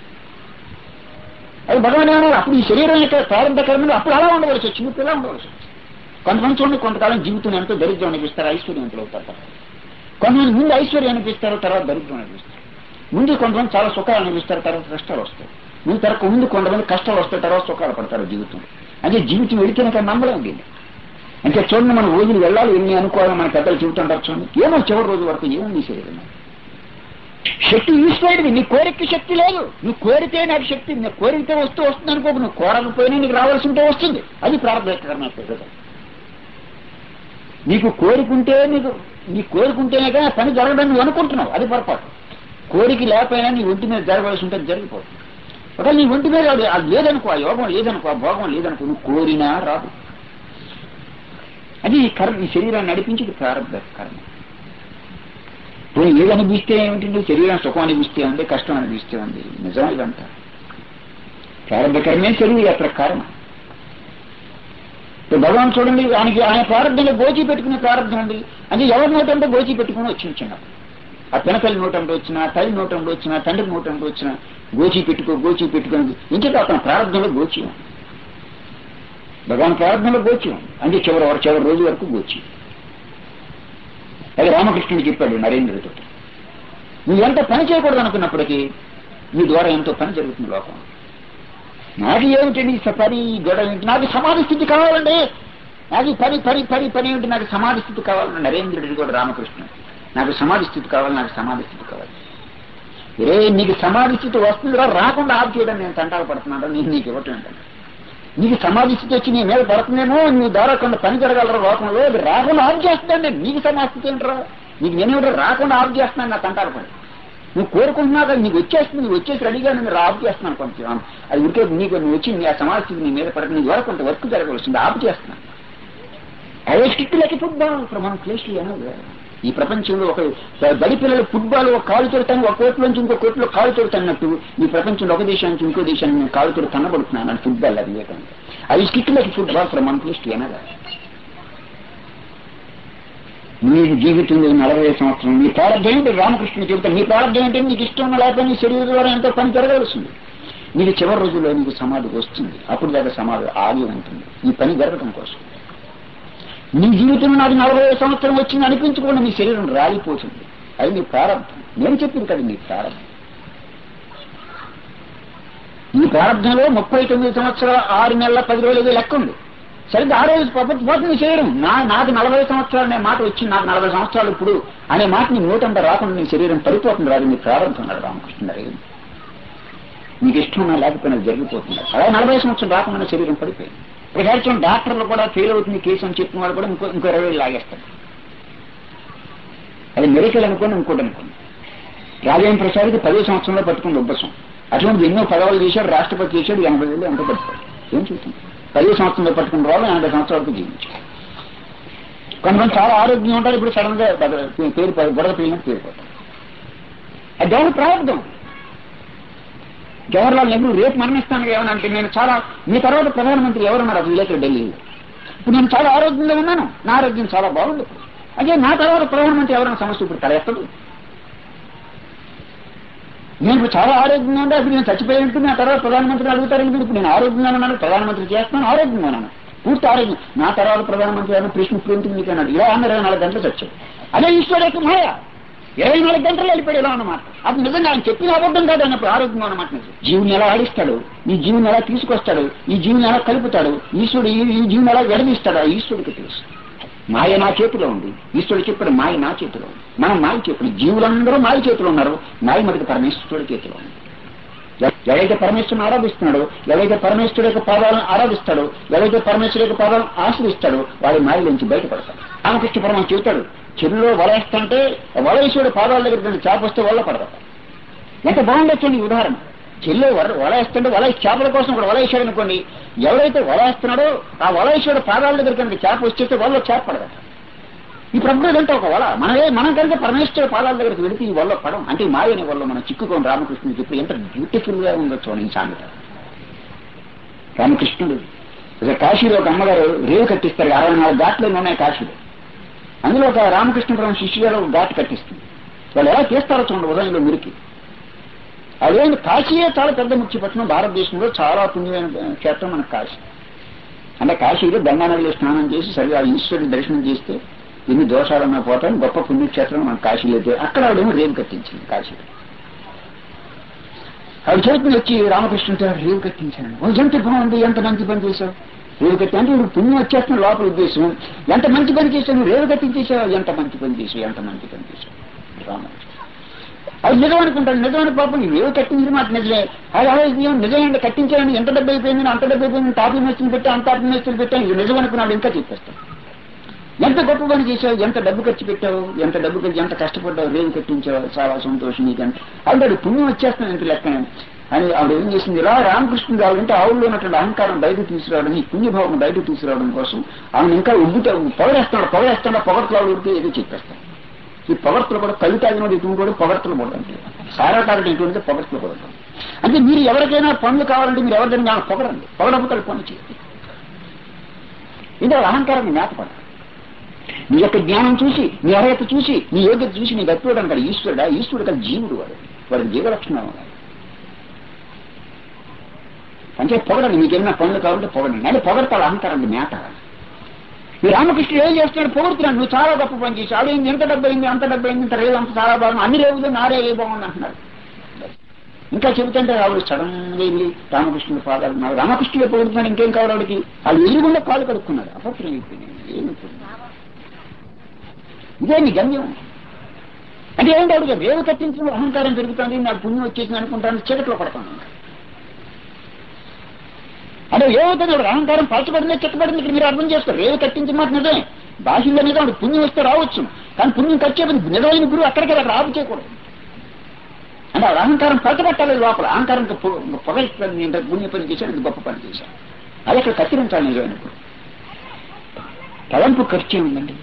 అది భగవాన్ ఏమన్నారు, అప్పుడు ఈ శరీరం యొక్క ప్రారంభకరంలో అప్పుడు అలా ఉండవలసి వచ్చింది, ఇప్పుడు ఎలా ఉండవలసి వచ్చింది. కొంతమంది చూడండి, కొంతకాలం జీవితం ఎంతో దరిద్రం అనిపిస్తారు, ఐశ్వర్యవంతులు అవుతారు. కొంతమంది ముందు ఐశ్వర్యం అనిపిస్తారు, తర్వాత దరిద్రం అనిపిస్తారు. ముందు కొంతమంది చాలా సుఖాలు అనిపిస్తారు, తర్వాత కష్టాలు వస్తాయి. ముందు కొంతమంది కష్టాలు వస్తాయి, తర్వాత సుఖాలు పడతారు జీవితం. అంటే జీవితం వెళితేనే నమ్మలేం దీన్ని. అంటే చూడండి, మనం రోజులు వెళ్ళాలి ఎన్ని అనుకోవాలని మన పెద్దలు చెబుతుంటారు. చూడండి, ఏమో చివరి రోజు వరకు ఏముంది శరీరం. శక్తి ఈశ్వరుడిది, నీ కోరిక శక్తి లేదు. నువ్వు కోరితే నాకు శక్తి, నువ్వు కోరితే వస్తుంది అనుకోకు. నువ్వు కోరకపోయినా నీకు రావాల్సి ఉంటే వస్తుంది. అది ప్రారంభకరణ. నీకు కోరికుంటే నీ కోరికుంటేనే కానీ పని జరగదని నువ్వు అనుకుంటున్నావు, అది పొరపాటు. కోరిక లేకపోయినా నీ ఒంటి మీద జరగవలసి ఉంటే జరిగిపోతుంది. ఒకవేళ నీ ఒంటి మీద అది లేదనుకో, ఆ యోగం లేదనుకో, ఆ భోగం లేదనుకో, నువ్వు కోరినా రాదు. అది ఈ శరీరాన్ని నడిపించి ప్రారంభ కర్మ. ఇప్పుడు ఏది అనిపిస్తే ఏమిటండి, శరీరం సుఖం అనిపిస్తే ఉంది, కష్టం అనిపిస్తే ఉంది. నిజం ఇదంతా ప్రారంభ కర్మే శరీర యాత్ర కారణం. భగవాన్ చూడండి, ఆయన ప్రారంభంలో గోచి పెట్టుకునే ప్రారంభం ఉంది. అంటే ఎవరి నోటంటే గోచి పెట్టుకుని వచ్చింది చిన్నప్పుడు. ఆ పినతల్లి నోటంలో వచ్చినా, తల్లి నోటంలో వచ్చినా, తండ్రి నోటంలో వచ్చినా గోచి పెట్టుకుని ఇంకేత అతను ప్రారంభంలో గోచి. భగవాన్ ప్రారంభంలో గోచి అంటే చివరి రోజు వరకు గోచి. అది రామకృష్ణుడు చెప్పాడు నరేంద్రుడితో. నువ్వు ఎంత పని చేయకూడదు అనుకున్నప్పటికీ నీ ద్వారా ఎంతో పని జరుగుతుంది లోకం. నాకు ఏమిటండి పని గొడవ ఏంటి, నాకు సమాధి స్థితి కావాలండి, నాకు పని పని పని పని ఏమిటి, నాకు సమాధి స్థితి కావాలండి. నరేంద్రుడికి కూడా రామకృష్ణుడు, నాకు సమాధి స్థితి కావాలి, నాకు సమాధి స్థితి కావాలి. నీకు సమాధి స్థితి వస్తుందిరా, రాకుండా ఆఫ్ చేయడం నేను తంటాలు పడుతున్నాను, నేను నీకు ఇవ్వటం ఏంటంటే. నీకు సమాధి స్థితి వచ్చి నీ మీద పడుతుందేమో, నీ ద్వారా కొంత పని జరగలరా లోకంలో, అది రాకుండా ఆఫ్ చేస్తుందండి. నీకు సమాధి స్థితి ఏంటరా, నీకు నేనేమిటో రాకుండా ఆఫ్ చేస్తున్నాను నా తంటాలు పడి. నువ్వు కోరుకుంటున్నా కదా, నీకు వచ్చేస్తుంది, నువ్వు వచ్చేసి రెడీగా నేను ఆఫ్ చేస్తున్నాను కొంచెం. అది ఉరికే నీకు నువ్వు వచ్చి ఆ సమాధి స్థితి నీ మీద పడుతుంది, నీ ద్వారా కొంత వర్క్ జరగవలసింది, ఆఫ్ చేస్తున్నాను. అదే స్టిక్ లెక్క ఫుట్బాల్ మనం ప్లేస్లీ అనేది. ఈ ప్రపంచంలో ఒక బడి పిల్లలు ఫుట్బాల్ ఒక కాలు తొడతాను, ఒక కోర్టు నుంచి ఇంకో కోర్టులో కాలు తొడతాన్నట్టు ఈ ప్రపంచంలో ఒక దేశం నుంచి ఇంకో దేశానికి నేను కాలు తొడు కనబడుతున్నాను అని ఫుట్బాల్. అది లేకుండా అది స్టిక్ లెక్క football from one place to another. నీ జీవితంలో 40 సంవత్సరం నీ ప్రారంభం ఏంటి రామకృష్ణుడు చెబుతాను. నీ ప్రారంభం ఏంటంటే నీకు ఇష్టం ఉన్న లేకపోతే నీ శరీరం ద్వారా ఎంతో పని జరగవలసింది. నీకు చివరి రోజుల్లో నీకు సమాధి వస్తుంది, అప్పుడు దాకా సమాధి ఆగి ఉంటుంది ఈ పని జరగడం కోసం. నీ జీవితంలో నాకు 40 సంవత్సరం వచ్చింది అనిపించుకోండి, నీ శరీరం రాలిపోతుంది. అది నీ ప్రారంభం. నేను చెప్పింది కదా నీ ప్రారంభం. ఈ ప్రారంభంలో 39 సంవత్సరాల 6 నెలల 10 రోజులు లెక్క ఉంది. సరిగ్గా 6 రోజులు పోతుంది శరీరం. నాకు 40 సంవత్సరాలు అనే మాట వచ్చింది, నాకు 40 సంవత్సరాలు ఇప్పుడు అనే మాట నీ నోటంతా రాకుండా నీ శరీరం పడిపోతుంది. రాదు నీ ప్రారంభం నాడు రామకృష్ణ. నీకు ఇష్టం లేకపోయినా జరిగిపోతుంది. అలా 40 సంవత్సరం రాకుండా శరీరం పడిపోయింది. ప్రకారం డాక్టర్లు కూడా ఫెయిల్ అవుతుంది కేసు అని చెప్పిన వాళ్ళు కూడా ఇంకో 20 ఏళ్ళు లాగేస్తారు. అది మెడికల్ అనుకోండి, ఇంకోటి అనుకోండి. రాజేంద్ర ప్రసాద్కి 10 సంవత్సరంలో పట్టుకుని ఉబ్బసం. అటువంటి ఎన్నో పదవులు చేశాడు, రాష్ట్రపతి చేశాడు, 80 ఏళ్ళు ఎంతో పట్టుకోడు. ఏం చూస్తుంది 10 సంవత్సరంలో పట్టుకున్న వాళ్ళు 80 సంవత్సరాల వరకు జీవించారు. కొంతమంది చాలా ఆరోగ్యంగా ఉంటారు, ఇప్పుడు సడన్ గా గొడవ పేలినట్టు పేరుపోతారు. అది దేవుని ప్రారంభం. జవహర్లాల్ నెహ్రూ రేపు మరణిస్తాను ఏమనంటే, నేను చాలా మీ తర్వాత ప్రధానమంత్రి ఎవరున్నారు అది విలేకరు ఢిల్లీలో. ఇప్పుడు నేను చాలా ఆరోగ్యంగా ఉన్నాను, నా ఆరోగ్యం చాలా బాగుంది. అదే నా తర్వాత ప్రధానమంత్రి ఎవరైనా సమస్య ఇప్పుడు తలెత్తదు. నేను ఇప్పుడు చాలా ఆరోగ్యంగా ఉంటే అప్పుడు నేను చచ్చిపోయి ఉంటుంది, నా తర్వాత ప్రధానమంత్రిని అడుగుతారు. ఇప్పుడు నేను ఆరోగ్యంగా ఉన్నాను, ప్రధానమంత్రి చేస్తున్నాను, ఆరోగ్యంగా ఉన్నాను, పూర్తి ఆరోగ్యం. నా తర్వాత ప్రధానమంత్రి అయినా ప్రశ్న ప్రేమించి మీకు అన్నాడు, ఇలా అన్న 24 గంటలు చచ్చాడు. అదే ఈశ్వరు యొక్క మాయ. 24 గంటలు వెళ్ళిపోయాడు ఇలా అన్నమాట. అది నిజంగా ఆయన చెప్పిన అబద్ధం కాదు అన్నప్పుడు ఆరోగ్యం అన్నమాట. జీవుని ఎలా ఆడిస్తాడు, ఈ జీవుని ఎలా తీసుకొస్తాడు, ఈ జీవుని ఎలా కలుపుతాడు, ఈశ్వరుడు ఈ జీవుని ఎలా విడదీస్తాడు, ఆ ఈశ్వరుడికి తెలుసు. మాయ నా చేతిలో ఉంది, ఈశ్వరుడు చెప్పాడు మాయ నా చేతిలో ఉంది. మనం మాయ చేతులు, జీవులందరూ మాయ చేతిలో ఉన్నారు, మాయ మటుకు పరమేశ్వరుడి చేతిలో ఉంది. ఎవరైతే పరమేశ్వరుని ఆరాధిస్తున్నాడో, ఎవరైతే పరమేశ్వరుడు యొక్క పాదాలను ఆరాధిస్తాడో, ఎవరైతే పరమేశ్వరుడు యొక్క పాదాలను ఆశ్రయిస్తాడో వాడి మాయ నుంచి బయటపడతాడు. రామకృష్ణ పరమహంస చెబుతాడు, చెరువులో వలేస్తుంటే వలేశ్వరుడు పాదాల దగ్గర చేపొస్తే వల్ల పడతాడు. ఎంత బాగుండొచ్చండి ఉదాహరణ. చెల్లె వల వేస్తుంటే వల చేపల కోసం కూడా వల వేసాడు అనుకోండి, ఎవరైతే వల వేస్తున్నాడో ఆ వల వేసాడు పాదాల దగ్గర కనుక చేప వచ్చేస్తే వలలో చేప పడదట. ఇప్పుడు అప్పుడు ఇదంటే ఒక వల మనం కనుక పరమేశ్వర పాదాల దగ్గరికి వెళితే ఈ వల్ల పడం అంటే ఈ మాయని వల్ల మనం చిక్కుకోని రామకృష్ణుడికి ఇప్పుడు ఎంత బ్యూటిఫుల్ గా ఉందో చూడండి ఈ సామెత. రామకృష్ణుడు కాశీలో ఒక అమ్మగారు రేవు కట్టిస్తారు, 64 ఘాట్లు ఉన్నాయి కాశీలో. అందులో ఒక రామకృష్ణపురం శిష్యుగారు ఒక ఘాటు కట్టిస్తుంది. వాళ్ళు ఎలా చేస్తారో చూడండి ఉదయంలో మురికి. అదేంటి కాశీయే చాలా పెద్ద ముఖ్యపట్నం, భారతదేశంలో చాలా పుణ్యమైన క్షేత్రం మన కాశీ. అంటే కాశీలో గంగానదిలో స్నానం చేసి సరిగా ఈశ్వరుని దర్శనం చేస్తే ఎన్ని దోషాలన్నా పోతాయని గొప్ప పుణ్యక్షేత్రం మన కాశీలో. అక్కడ ఆవిడేమో రేవు కట్టించింది కాశీలో. ఆవిడ చేతులు వచ్చి రామకృష్ణుడితో రేవు కట్టించాను, ఎంత బాగుంది, ఎంత మంచి పని చేశావు, రేవు కట్టి అంటే ఇప్పుడు పుణ్యం వచ్చేస్తున్న లోపల ఉద్దేశం, ఎంత మంచి పని చేశావు, రేవు కట్టించేసావు, ఎంత మంచి పని చేసావు, ఎంత మంచి పని చేశావు రామకృష్ణ. అది నిజం అనుకుంటాను, నిజమైన పాపం రేవు కట్టించి మాట నిజమే, అదే నిజమే కట్టించాలని ఎంత డబ్బు అయిపోయింది, అంత డబ్బు అయిపోయింది, టాపీ మేస్తులు పెట్టా అంత టాపీ మేస్తులు పెట్టాను, ఇది నిజం అనుకున్నాడు. ఇంకా చెప్పేస్తాను ఎంత గొప్ప పని చేశావు, ఎంత డబ్బు ఖర్చు పెట్టావు, ఎంత డబ్బు ఖర్చు, ఎంత కష్టపడ్డావు, రేవు కట్టించావు, చాలా సంతోషం నీకంటే ఆవిడ పుణ్యం వచ్చేస్తాను ఎంత లెక్క అని ఆవిడ ఏం చేసింది. ఇలా రామకృష్ణుడు రావాలంటే ఆవుల్లో ఉన్నటువంటి అహంకారం బయటకు తీసుకురావడం, ఈ పుణ్యభావం బయటకు తీసుకురావడం కోసం ఆమె ఇంకా పొగడేస్తాడు పొగడతలు ఉడితే ఏదో చెప్పేస్తాడు. ఈ పొగడతలు కూడా కళ్ళు తాగినోడు ఇటువంటి కూడా పొగడతలు కూడా అంటే సారా తాగడం ఇటువంటి పొగడతలు కూడా అంటే మీరు ఎవరికైనా పనులు కావాలంటే మీరు ఎవరికైనా పొగడండి, పొగడపుతలు పనులు చేయండి. ఇది అహంకారాన్ని మేతపడాలి. నీ యొక్క జ్ఞానం చూసి, నీ అర్హత చూసి, నీ యోగ్యత చూసి నీ గట్టుకోవడం కదా ఈశ్వరుడా, ఈశ్వరుడు కదా జీవుడు, వాడికి జీవలక్షణం. అంటే పొగడండి, మీకేమైనా పనులు కావాలంటే పొగడండి, అంటే పొగడతాడు అహంకారాన్ని మేత. ఈ రామకృష్ణుడు ఏం చేస్తున్నాడు, పొగుడుతున్నాడు, నువ్వు చాలా గొప్ప పని చేసి అదేంది, ఎంత డబ్బు అయింది, అంత డబ్బు అయింది, ఇంత రేవు అంత చాలా బాగుంది, అన్ని రేవులు నారే ఏ బాగుంది అంటున్నాడు. ఇంకా చెబుతుంటే ఆవిడ సడన్ గా వెళ్ళి రామకృష్ణుడు పాదాలు, రామకృష్ణుడు పొగుడుతున్నాడు, ఇంకేం కావాలి ఆవిడకి, వాళ్ళు ఎదురుగుండా కాలు కడుక్కున్నాడు. అపత్రం అయిపోయింది. ఏమిటి ఇదే నీ గమ్యం అంటే ఏంటి, ఆవిడ రేవు కట్టించిన అహంకారం పెరుగుతుంది, నాకు పుణ్యం వచ్చేసింది అనుకుంటాను, చీకట్లో పడతాను. అంటే ఏమవుతుంది, ఆవిడ అహంకారం పరచబడిందే చెక్కబడింది. ఇక్కడ మీరు అర్థం చేస్తారు, రేవు కట్టించిన మాట నిజమే, భాషల్లో మీద ఆవిడ పుణ్యం వస్తే రావచ్చు, కానీ పుణ్యం ఖర్చు నిజమైన గురువు అక్కడికి అక్కడ ఆపు చేయకూడదు. అంటే ఆవిడ అహంకారం పరచబట్టాలి లోపల, అహంకారంతో పొగైతుంది, ఇంత పుణ్య పని చేశాను, ఇంత గొప్ప పని చేశాను, అది అక్కడ కత్తిరించాలి నిజమైన గురువు. తలంపు ఖర్చే ఉందండి.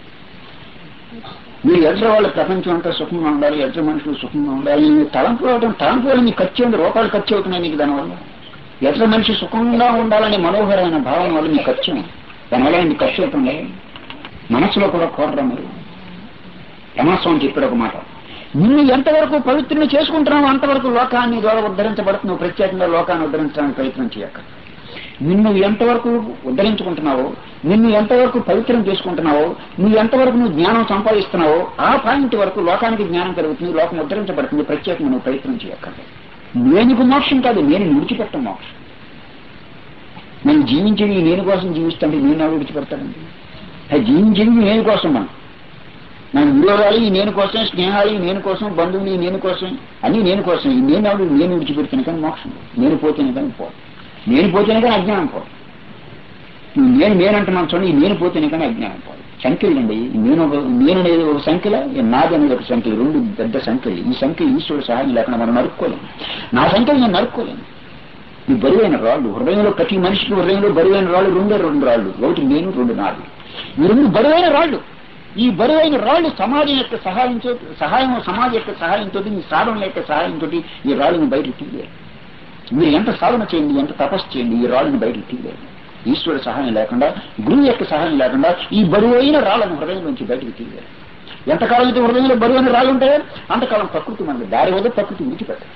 మీరు ఎదురు వాళ్ళ ప్రపంచం అంతా సుఖంగా ఉండాలి, ఎదురు మనుషులు సుఖంగా ఉండాలి, తలంపు వల్ల మీకు ఖర్చు ఉంది, రూపాయలు ఖర్చు అవుతున్నాయి మీకు. దానివల్ల ఎదురు మనిషి సుఖంగా ఉండాలనే మనోహరమైన భావన వల్ల మీకు ఖర్చు, దానివల్ల మీకు ఖర్చు అవుతుంది. మనసులో కూడా కోరడం. మీరు రమాస్వామి చెప్పాడు ఒక మాట, నిన్ను ఎంతవరకు పవిత్రుని చేసుకుంటున్నావు అంతవరకు లోకాన్ని ద్వారా ఉద్ధరించబడుతున్నావు, ప్రత్యేకంగా లోకాన్ని ఉద్ధరించడానికి ప్రయత్నం చేయక. నిన్ను ఎంతవరకు ఉద్ధరించుకుంటున్నావో, నిన్ను ఎంతవరకు పవిత్రం చేసుకుంటున్నావో, నువ్వు ఎంతవరకు నువ్వు జ్ఞానం సంపాదిస్తున్నావో ఆ పాయింట్ వరకు లోకానికి జ్ఞానం కలుగుతుంది, లోకం ఉద్ధరించబడుతుంది, ప్రత్యేకంగా నువ్వు ప్రయత్నం చేయక్కర్లేదు. నేనుకు మోక్షం కాదు, నేను విడిచిపెట్టం మోక్షం. నేను జీవించేది నేను కోసం జీవిస్తాంటే నేను విడిచిపెడతానండి. అది జీవించేది నేను కోసం, మనం విరోధాలు ఈ నేను కోసం, స్నేహాలు ఈ నేను కోసం, బంధువులు ఈ నేను కోసం, అన్ని నేను కోసం. ఈ నేను విడిచిపెడుతాను కానీ మోక్షం, నేను పోతేనే కానీ పోదు, నేను పోతేనే కానీ అజ్ఞానం పోదు. నేనంటున్నాను చూడండి, ఈ నేను పోతేనే కానీ అజ్ఞానం పోదు. సంఖ్యలు అండి, నేను అనేది ఒక సంఖ్యల, నాది అనేది ఒక సంఖ్యలు, రెండు పెద్ద సంఖ్యలు. ఈ సంఖ్య ఈశ్వరుడు సహాయం లేకుండా మనం నరుక్కోలేము. నా సంఖ్యలు నేను నరుక్కోలేను. ఈ బరువైన రాళ్ళు హృదయంలో, ప్రతి మనిషికి హృదయంలో బరువైన రాళ్ళు రెండు రాళ్ళు, ఒకటి నేను, రెండు నాది. ఈ రెండు బరువైన రాళ్ళు. ఈ బరువైన రాళ్ళు సమాజం యొక్క సమాజం యొక్క సహాయంతో, మీ సాధన యొక్క సహాయంతో ఈ రాళ్ళని బయటకు తీయలేరు. మీరు ఎంత సాధన చేయండి, ఎంత తపస్సు చేయండి, ఈ రాళ్ళని బయటకు తీయలేరు. ఈశ్వరుడు సహాయం లేకుండా, గురువు యొక్క సహాయం లేకుండా ఈ బరువైన రాళ్ళను హృదయం నుంచి బయటకు తీయలేరు. ఎంతకాలం అయితే హృదయంలో బరువైన రాళ్ళు ఉంటాయో అంతకాలం ప్రకృతి మనకు దారి వద్ద ప్రకృతి విడిచిపెట్టారు.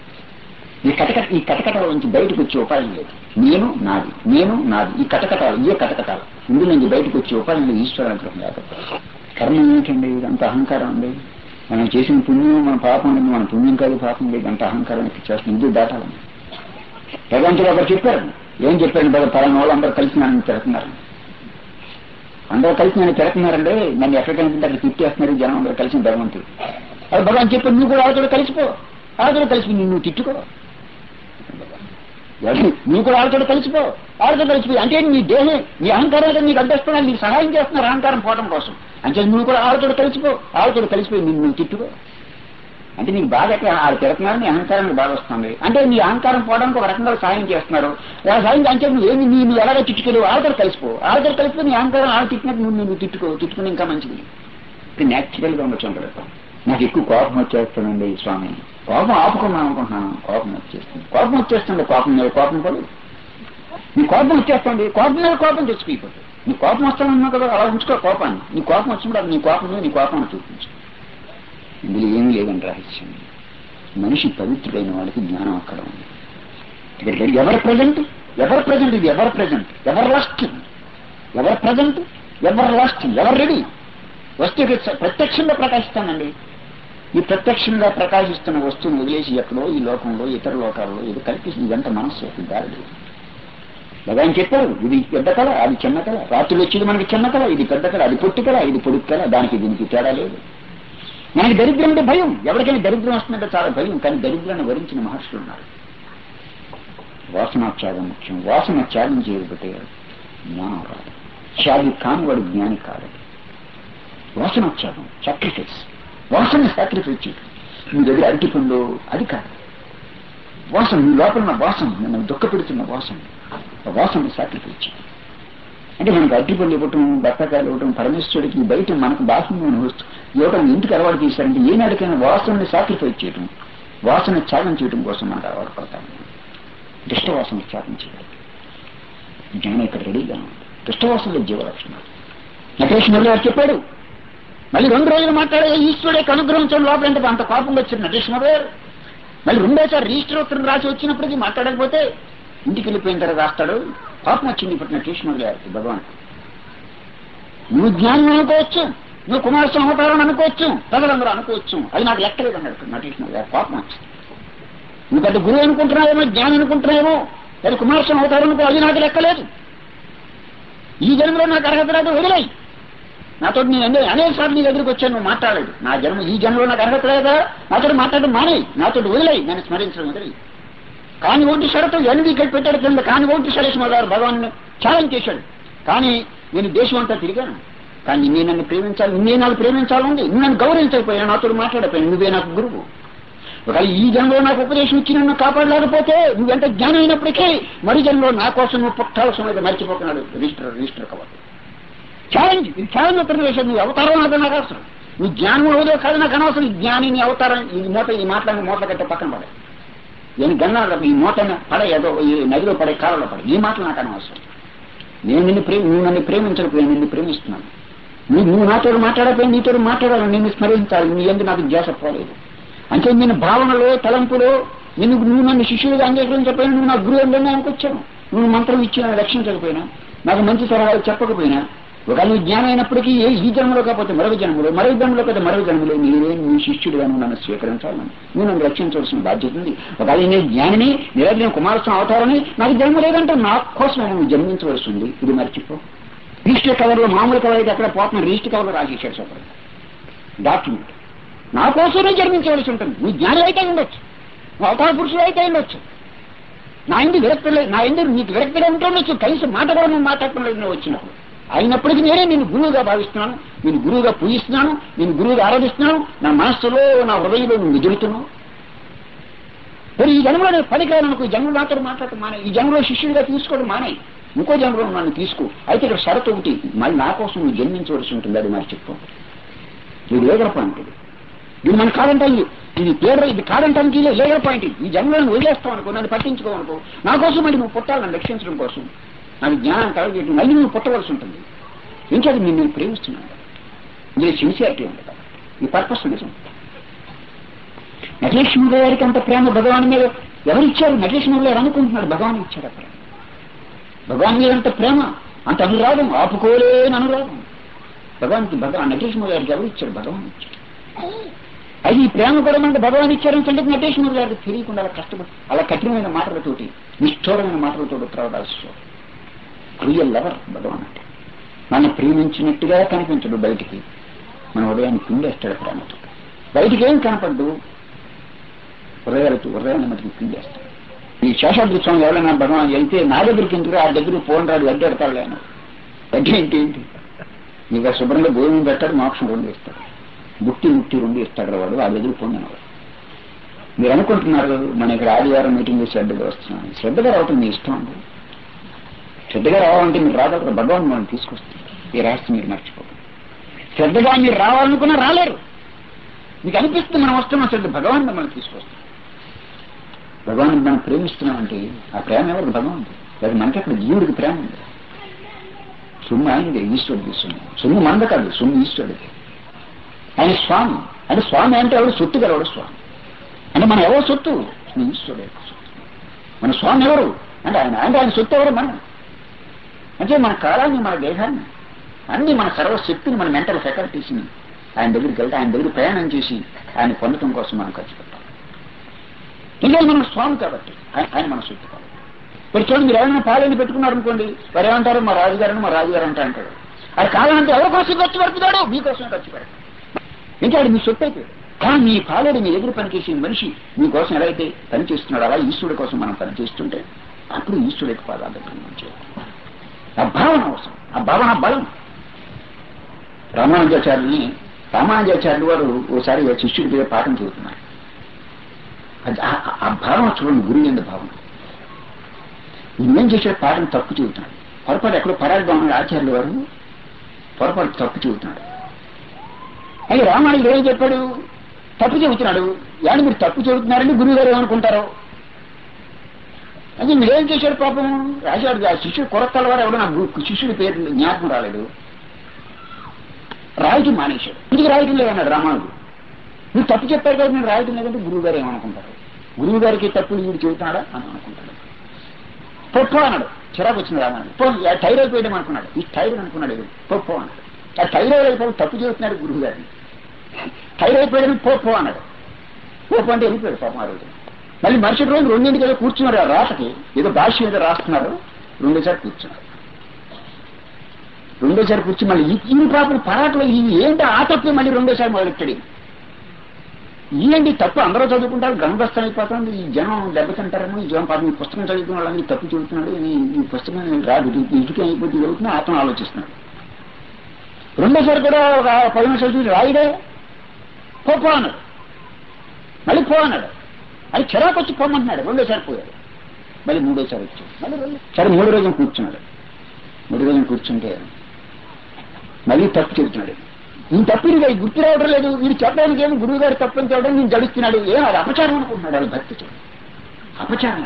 ఈ కటకటాల నుంచి బయటకు వచ్చే ఉపాయం లేదు. నేను నాది, ఈ కటకటాలు ఇందులో నుంచి బయటకు వచ్చే ఉపాయం లేదు. ఈశ్వర అనుగ్రహం లేకపోతే కర్మ ఏమిటండి, అంత అహంకారం అండి. మనం చేసిన పుణ్యం మన పాపం లేదు, మన పుణ్యం కాదు పాపం లేదు, అంత అహంకారం చేస్తాం. ఇది దాటాలని భగవంతుడు ఒకరు చెప్పారు. ఏం చెప్పారు, పలానా వాళ్ళు అందరూ కలిసి నన్ను తిరుగుతున్నారు, అందరూ కలిసి నన్ను తిరుగుతున్నారండి, నన్ను ఎక్కడికైనా అక్కడ తిట్టేస్తున్నారు జనం అందరూ కలిసి భగవంతుడు. అది భగవాన్ చెప్పారు, నువ్వు కూడా వాళ్ళతో కలిసిపో, వాళ్ళతో కలిసి నువ్వు తిట్టుకో, నువ్వు కూడా వాళ్ళతో కలిసిపో. అంటే నీ దేహం, నీ అహంకారాలు నీకు అడ్డేస్తున్నా, నీకు సహాయం చేస్తున్నారు అహంకారం పోవడం కోసం. అంటే నువ్వు కూడా వాళ్ళతో కలిసిపోయి నిన్ను తిట్టుకో. అంటే నీకు బాధ ఎక్కడ వాళ్ళు తిడుతున్నారు, నీ అహంకారానికి బాధ వస్తుంది అంటే నీ అహంకారం పోవడానికి ఒక రకంగా సాయం చేస్తున్నారు. వాళ్ళ సాయం అంటే నువ్వు ఎలాగో తిట్టుకెళ్ళి వాళ్ళతో కలిసిపో నీ అహంకారం వాళ్ళు తిట్టినట్టు నువ్వు తిట్టుకుని ఇంకా మంచిది. న్యాచురల్ గా ఉండొచ్చు అంటారు. నాకు ఎక్కువ కోపం వచ్చేస్తుందండి స్వామి, కోపం ఆపుకున్నాను అనుకుంటున్నాను, కోపం వచ్చేస్తుంది కోపం మీద కోపం పడు, నీ కోపం వచ్చేస్తుంది, కోపం మీద కోపం తెచ్చిపోయిపోతుంది. నీ కోపం వస్తానన్నా కదా అలా ఉంచుకో కోపాన్ని, నీ కోపం వచ్చినప్పుడు నీ కోపం మీద నీ కోపాన్ని చూపించు. ఇందులో ఏం లేదని రహస్యం. మనిషి పవిత్రుడైన వాళ్ళకి జ్ఞానం అక్కడ ఉంది. ఎవరు ప్రజెంట్ ఇది ఎవరు ప్రజెంట్, ఎవరు లాస్టింగ్, ఎవరు రెడీ వస్తువు ప్రత్యక్షంగా ప్రకాశిస్తానండి. ఈ ప్రత్యక్షంగా ప్రకాశిస్తున్న వస్తువును వదిలేసి ఎక్కడో ఈ లోకంలో ఇతర లోకాల్లో ఇది కల్పిస్తుంది. ఇదంతా మనస్సు దారి. భగవాన్ చెప్పారు, ఇది పెద్ద కళ, అది చిన్న కళ. రాత్రులు వచ్చేది మనకి చిన్న కళ, ఇది పెద్ద కళ, అది పొట్టి కళ, ఇది పొడుగు కళ. దానికి దీనికి తేడా లేదు. మనకి దరిద్రం అంటే భయం, ఎవరికైనా దరిద్రం వస్తుందంటే చాలా భయం. కానీ దరిద్రాన్ని వరించిన మహర్షులు ఉన్నారు. వాసనాత్యాగం ముఖ్యం. వాసన త్యాగం చేయకపోతే జ్ఞానం రాదు. త్యాగి కాని వాడు జ్ఞాని కాదు. వాసనాత్యాగం సాక్రిఫైస్, వాసన సాక్రిఫైస్ చేయడం. మీ దగ్గర అరటి పండు అది కాదు, వాసన మీ లోపల ఉన్న వాసన, నన్ను దుఃఖపెడుతున్న వాసనని సాక్రిఫైస్ చేయడం. అంటే మనకు అరటి పళ్ళు ఇవ్వటం, బత్తకాయలు ఇవ్వటం పరమేశ్వరుడికి బయట మనకు బాహ్యమైన వస్తువు ఇవ్వటం ఇంటికి అలవాటు చేశారంటే ఏనాడికైనా వాసనని సాక్రిఫైస్ చేయడం, వాసన త్యాగం చేయడం కోసం మనకు అలవాటు పడతాము. దుష్టవాసన త్యాగం చేయడం జ్ఞానం ఇక్కడ రెడీగా ఉంది. దుష్టవాసనలో జీవలక్షణాలు నటేశ్వరులు గారు చెప్పాడు. మళ్ళీ 2 రోజులు మాట్లాడే ఈశ్వరుడే అనుగ్రహించడం లోపల అంటే అంత కోపంగా వచ్చింది నటేశ్వర గారు. మళ్ళీ 2వ రిజిస్టర్ ఉత్తరం రాసి వచ్చినప్పటికీ మాట్లాడకపోతే ఇంటికి వెళ్ళిపోయిన తర్వాత రాస్తాడు. కోపం వచ్చింది ఇప్పుడు నటేశ్వర గారికి. భగవాన్ నువ్వు జ్ఞానం అనుకోవచ్చు, నువ్వు కుమారస్వామి అవతారం అనుకోవచ్చు, ప్రజలందరూ అనుకోవచ్చు, అది నాకు లెక్కలేదు అన్నాడు నటేశ్వర గారు. కోపం వచ్చింది. నువ్వు పెద్ద గురువు అనుకుంటున్నావేమో, జ్ఞానం అనుకుంటున్నావేమో, అది కుమారస్వామి అవతారం అనుకో, అది నాకు లెక్కలేదు. ఈ జన్మలో నాకు అర్హత రాదు, వదిలేయి. నాతో నేను అనేక సార్లు నీ దగ్గరికి వచ్చాను, నువ్వు మాట్లాడలేదు. నా జన్మ ఈ జన్మలో నాకు అర్హత లేదా, నాతో మాట్లాడడం మానేయి, నాతో వదిలేయి, నన్ను స్మరించడం వదిలేయి. కాని ఒంటి షరతు ఎన్ని ఇక్కడ పెట్టాడు కింద. కాని ఒంటి సరేశ్వర గారు భగవాన్ ఛాలెంజ్ చేశాడు. కానీ నేను దేశం అంతా తిరిగాను, కానీ నేను నన్ను ప్రేమించాలి, నేను నాకు ప్రేమించాలండి, నువ్వు నన్ను గౌరవించకపోయా, నాతో మాట్లాడపోయాను, నువ్వే నాకు గురువు. ఒకవేళ ఈ జన్మలో నాకు ఉపదేశం ఇచ్చి నన్ను కాపాడలేకపోతే నువ్వెంత జ్ఞానం అయినప్పటికీ మరి జన్మలో నా కోసం నువ్వు పుట్టాల్సిన మర్చిపోతున్నాడు రిజిస్టర్ కాబట్టి. ఛాలెంజ్, ఇది ఛాలెంజ్ ఉత్తరం చేశాడు. నువ్వు అవతారం అదే నాకు అవసరం, నువ్వు జ్ఞానం అవుదో కాదు నాకు అనవసరం. ఈ జ్ఞాని నీ అవతారం ఈ మాటలను మూటల కట్టే పక్కన పడే, నేను గన్నాల ఈ మూటను పడే, ఏదో ఈ నదిలో పడే, కాలంలో పడే, ఈ మాటలు నాకు అనవసరం. నువ్వు నన్ను ప్రేమించకపోయి నిన్ను ప్రేమిస్తున్నాను. నువ్వు నాతో మాట్లాడకపోయి నీతో మాట్లాడాలని నిన్ను స్మరించాలి. నీ ఎందుకు నాకు ధ్యాస పోలేదు. అంటే నేను భావనలో తలంపులో నువ్వు నన్ను శిష్యుడిగా అంగీకరించకపోయినా, నువ్వు నా గురువు అని అనుకొచ్చాను. నువ్వు మంత్రం ఇచ్చినా రక్షించకపోయినా, నాకు మంచి సలహాలు చెప్పకపోయినా, ఒకవేళ నువ్వు జ్ఞానం అయినప్పటికీ ఈ జన్మలో కాకపోతే మరొక జన్మలో కాకపోతే మరొక జన్మలో నీవే నీ శిష్యుడిగా నువ్వు నన్ను స్వీకరించాలని, నువ్వు నన్ను రక్షించవలసిన బాధ్యత ఉంది. ఒకవేళ నేను జ్ఞానిని నిరంతరం కుమారస్వామి అవతారని నాకు జన్మ లేదంటే నా కోసం నువ్వు జన్మించవలసి ఉంది. ఇది మర్చిపో. రిజిస్టర్ కవర్లో మామూలు కవర్ అయితే అక్కడ పోతున్న రిజిస్టర్ కవర్లో రాసేసాడు చెప్పండి డాక్యుమెంట్. నా కోసమే జన్మించవలసి ఉంటుంది. నువ్వు జ్ఞాని అయితే ఉండొచ్చు, నువ్వు అవతార పురుషుడు అయితే ఉండొచ్చు, నా ఇంటి విరక్తి నా ఇంటి నీకు విరక్తిగా ఉంటే ఉండొచ్చు, కనీసం మాట కూడా నువ్వు మాట్లాడటం నువ్వు వచ్చినప్పుడు. అయినప్పటికీ నేనే నేను గురువుగా భావిస్తున్నాను, నేను గురువుగా పూజిస్తున్నాను, నేను గురువుగా ఆరాధిస్తున్నాను. నా మనస్సులో నా హృదయంలో నువ్వు ఎదురుతున్నావు. మరి ఈ జన్మలో నేను పనికిరానుకో, ఈ జన్మలో నాతో మాట్లాడటం మానే, ఈ జన్మలో శిష్యుడిగా తీసుకోవడం మానే, ఇంకో జన్మలో నన్ను తీసుకో. అయితే ఇక్కడ షరతు ఒకటి, మళ్ళీ నా కోసం నువ్వు జన్మించవలసి ఉంటుంది. అది మరి చెప్పు. ఇది లేగర పాయింట్. ఇది మన కాదంటాను, ఇది పేరు, ఇది కాదంటానికి లేగర పాయింట్. ఈ జన్మలను వదిలేస్తావు అనుకో, నన్ను పట్టించుకోవనుకో, నా కోసం మళ్ళీ నువ్వు పుట్టాలి, నన్ను రక్షించడం కోసం, నాకు జ్ఞానం కలగజేయడం, మళ్ళీ నువ్వు పుట్టవలసి ఉంటుంది. ఇంకా నేను ప్రేమిస్తున్నాను, ఇది సిన్సియారిటీ ఉంది కాబట్టి ఈ పర్పస్ నిజం. నటేశ్వరుడు గారికి అంత ప్రేమ భగవాన్ మీద ఎవరిచ్చారు? నటేశ్వరుడు గారు అనుకుంటున్నాడు భగవాన్ ఇచ్చాడు. అక్కడ భగవాన్ మీద అంత ప్రేమ, అంత అనురాగం, ఆపుకోలేని అనురాగం భగవాన్కి. నటేశ్వరుడు గారికి ఎవరిచ్చాడు? భగవాన్ ఇచ్చాడు. అది ఈ ప్రేమ కూడా మనకు భగవాన్ ఇచ్చారని సంగతి నటేశ్వరుడు గారికి తెలియకుండా అలా కష్టపడి అలా కఠినమైన మాటలతోటి, నిష్ఠూరమైన మాటలతోటి ప్రవడాల్సి క్రియల్ లవర్ భగవాన్ అంటే. మనం ప్రేమించినట్టుగా కనిపించడు బయటికి, మన హృదయాన్ని పిండేస్తాడు ప్రేమతో. బయటికి ఏం కనపడ్డు, హృదయాన్ని మటుకు పిండేస్తాడు. ఈ శేషాద్రి స్వామి ఎవరైనా భగవాన్ అయితే నా దగ్గరికి ఎందుకు, ఆ దగ్గర పోన్ రాడు, వడ్డీ ఎడతాడు. ఆయన వడ్డీ ఏంటి నీకు శుభ్రంగా భోజనం పెట్టాడు, మోక్షం 2 ఇస్తాడు, ముక్తి 2 ఇస్తాడు వాడు, ఆ దగ్గర పొందినవాడు. మీరు అనుకుంటున్నారు మన ఇక్కడ ఆదివారం మీటింగ్ శ్రద్ధగా వస్తున్నాను. శ్రద్ధగా రావటం మీ ఇష్టం అండి. శ్రద్ధగా రావాలంటే మీరు రాగలరు. భగవాన్ మనం తీసుకొస్తారు. ఈ రహస్యం మీరు మర్చిపోకండి. శ్రద్ధగా మీరు రావాలనుకున్నా రాలేరు. మీకు అనిపిస్తుంది మనం వస్తున్నాం శ్రద్ధ. భగవాన్ మనం తీసుకొస్తాం. భగవాన్ మనం ప్రేమిస్తున్నామంటే ఆ ప్రేమ ఎవరు? భగవాన్. లేదా మనకి అక్కడ జీవుడికి ప్రేమ ఉంది. సొమ్ము ఆయనదే, ఈశ్వరుడికి సొమ్ము. సొమ్ము మంద కాదు, సొమ్ము ఈశ్వరుడికి. ఆయన స్వామి. అంటే స్వామి అంటే ఎవరు? సొత్తు గలవాడు స్వామి. అంటే మనం ఎవరు సొత్తు? ఈశ్వరుడు యొక్క సొత్తు. మన స్వామి ఎవరు అంటే ఆయన. అంటే ఆయన సొత్తు ఎవరు? మనం. అంటే మన కాలాన్ని, మన దేహాన్ని, అన్ని మన సర్వశక్తిని, మన మెంటల్ ఫెకల్టీస్ని ఆయన దగ్గరికి వెళ్తే ఆయన దగ్గర ప్రయాణం చేసి ఆయన పొందటం కోసం మనం ఖర్చు పెట్టాలి. ఇంకా మనం స్వామి కాబట్టి ఆయన మన సొత్తు కాబట్టి. ఇప్పుడు చూడండి, మీరు ఏమైనా పాలన పెట్టుకున్నారనుకోండి, వారు ఏమంటారు? మా రాజుగారని మా రాజుగారు అంటాడు. అది కావాలంటే ఎవరి కోసం ఖర్చు పెడుతున్నాడు? మీకోసమే ఖర్చు పెడతాడు. ఇంకా అది మీ సొత్తు అయిపోయాడు. కానీ మీ పాలేడు మీ ఎదురు పనిచేసే మనిషి మీకోసం ఎలా అయితే పనిచేస్తున్నాడు, అలా ఈశ్వరుడి కోసం మనం పనిచేస్తుంటే అప్పుడు ఈశ్వరుడి యొక్క పాదాల దగ్గర మనం చేయాలి. ఆ భావన అవసరం. ఆ భావన బలం. రామానుజాచార్యులు వారు ఓసారి శిష్యుడి మీద పాఠం చెబుతున్నారు. ఆ భావన చూడండి, గురువు ఎందు భావన. ఈయనేం చేశాడు? పాఠం తప్పు చెబుతున్నాడు. పొరపాటు ఎక్కడో పరాగ్రహం ఆచార్యులు వారు పొరపాటు తప్పు చెబుతున్నాడు. అయితే రామానుజుడు ఏం చెప్పాడు? తప్పు చెబుతున్నాడు. yani మీరు తప్పు చెబుతున్నారని గురువు గారు ఏమనుకుంటారో. అది మీరేం చేశాడు? పాపం రాశాడు. ఆ శిష్యుడు కొరతల వారు ఎవడో నా శిష్యుడి పేరు జ్ఞాపకం రాలేదు. రాయటం మానేశాడు. ఇంటికి రాయటం లేదన్నాడు రామానుజుడు. నువ్వు తప్పు చెప్పారు కదా, నేను రాయటం లేదంటే గురువు గారు ఏమనుకుంటారు? గురువు గారికి తప్పులు వీడు చెబుతున్నాడా అని అనుకుంటాడు. పొప్పో అన్నాడు. చిరాకు వచ్చింది రామానుజుడు. థైరాయిడ్ పోయడం అనుకున్నాడు. ఈ థైరాయిడ్ అనుకున్నాడు. పొప్పో అన్నాడు. ఆ థైరాయిడ్ అయిపోయి తప్పు చెబుతున్నాడు గురువు గారిని. థైరాయిడ్ పోయడం పోపో అన్నాడు. పోపో అంటే వెళ్ళిపోయాడు పాపం ఆ రోజు. మళ్ళీ మరుసటి రోజు 2 ఏదో కూర్చున్నారు. ఆ రాతకి ఏదో భాష్యం ఏదో రాస్తున్నారు. 2సారి కూర్చున్నారు. 2సారి కూర్చుని మళ్ళీ ఈ పాపం పరాటలో ఏంటి ఆ తప్పే మళ్ళీ 2సారి మొదలెట్టాడు. ఏంటి తప్పు? అందరూ చదువుకుంటారు, గణదస్థం అయిపోతుంది. ఈ జనం దెబ్బతింటారేమో. ఈ జనం పాపం ఈ పుస్తకం చదువుకున్న వాళ్ళని తప్పు చదువుతున్నాడు. ఈ పుస్తకం రాదు, ఇటుకే అయిపోతే చదువుతున్నా అతను ఆలోచిస్తున్నాడు. 2సారి కూడా ఒక 10 నిమిషాలు చూసి రాయిడే పో అన్నాడు. మళ్ళీ పో అన్నాడు. అది చిరాకు వచ్చి పోమంటున్నాడు. 2సారి పోయాడు. మళ్ళీ 3సారి వచ్చాడు. మళ్ళీ సరే 3 రోజులు కూర్చున్నాడు. 3 రోజులు కూర్చుంటే మళ్ళీ తప్పు చెబుతున్నాడు. ఈ తప్పు ఇది గుర్తు రావడం లేదు. వీడు చెప్పడానికి ఏమి గురువు గారు తప్పని చెప్పడం నేను జడుస్తున్నాడు. ఏం అది అపచారం అనుకుంటున్నాడు. అది భక్తి చూడండి, అపచారం.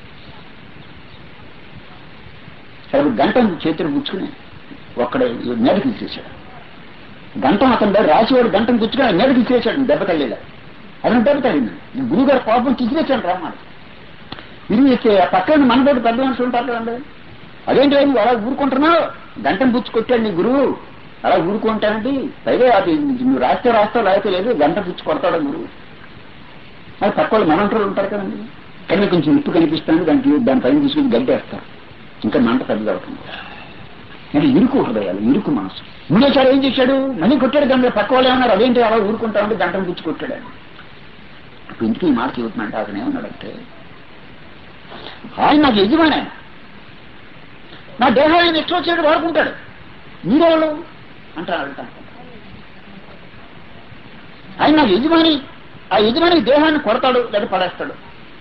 సరే గంటను చేతులు పుచ్చుకుని ఒక్కడ మీదకి ఇచ్చేశాడు. గంటం అతను రాసేవాడు గంటను పుచ్చుకుని మీదకి ఇచ్చేశాడు. దెబ్బ తల్లిలా అతను దెబ్బ తల్లింది. నేను గురువు గారు కోపం తీసివేశాను రామాడు. ఇది పక్కన మనతోటి పెద్ద మనిషి ఉంటారు కదండి. అదేంటి నువ్వు అలా ఊరుకుంటున్నావు? గంటను పుచ్చుకొట్టాడు నీ గురువు. అలా ఊరుకుంటానండి. పైగా అది నువ్వు రాస్తావు లేకపోతే లేదు, గంట పుచ్చి కొడతాడు గురువు. అది పక్క వాళ్ళు మనంటూ ఉంటారు కదండి. కానీ కొంచెం నిప్పు కనిపిస్తాను దాని పైన తీసుకుని గడ్డేస్తారు. ఇంకా మంట పెద్దదవుతుంది. అంటే ఇరుకు హృదయాలు, ఇరుకు మనసు. 3సారి ఏం చేశాడు? మళ్ళీ కొట్టాడు. దాని పక్క వాళ్ళు ఏమన్నారు? అదేంటి అలా ఊరుకుంటామంటే గంటను పుచ్చి కొట్టాడు. అప్పుడు ఇంటికి ఈ మాట చెబుతున్నాంటే అతను ఏమన్నాడంటే, ఆయన నాకు యజమాని, నా దేహాన్ని ఎట్లా వచ్చాడు వాడుకుంటాడు, మీరెవరు అంటారు. ఆయన నాకు యజమాని, ఆ యజమాని దేహాన్ని కొడతాడు లేదా పడేస్తాడు,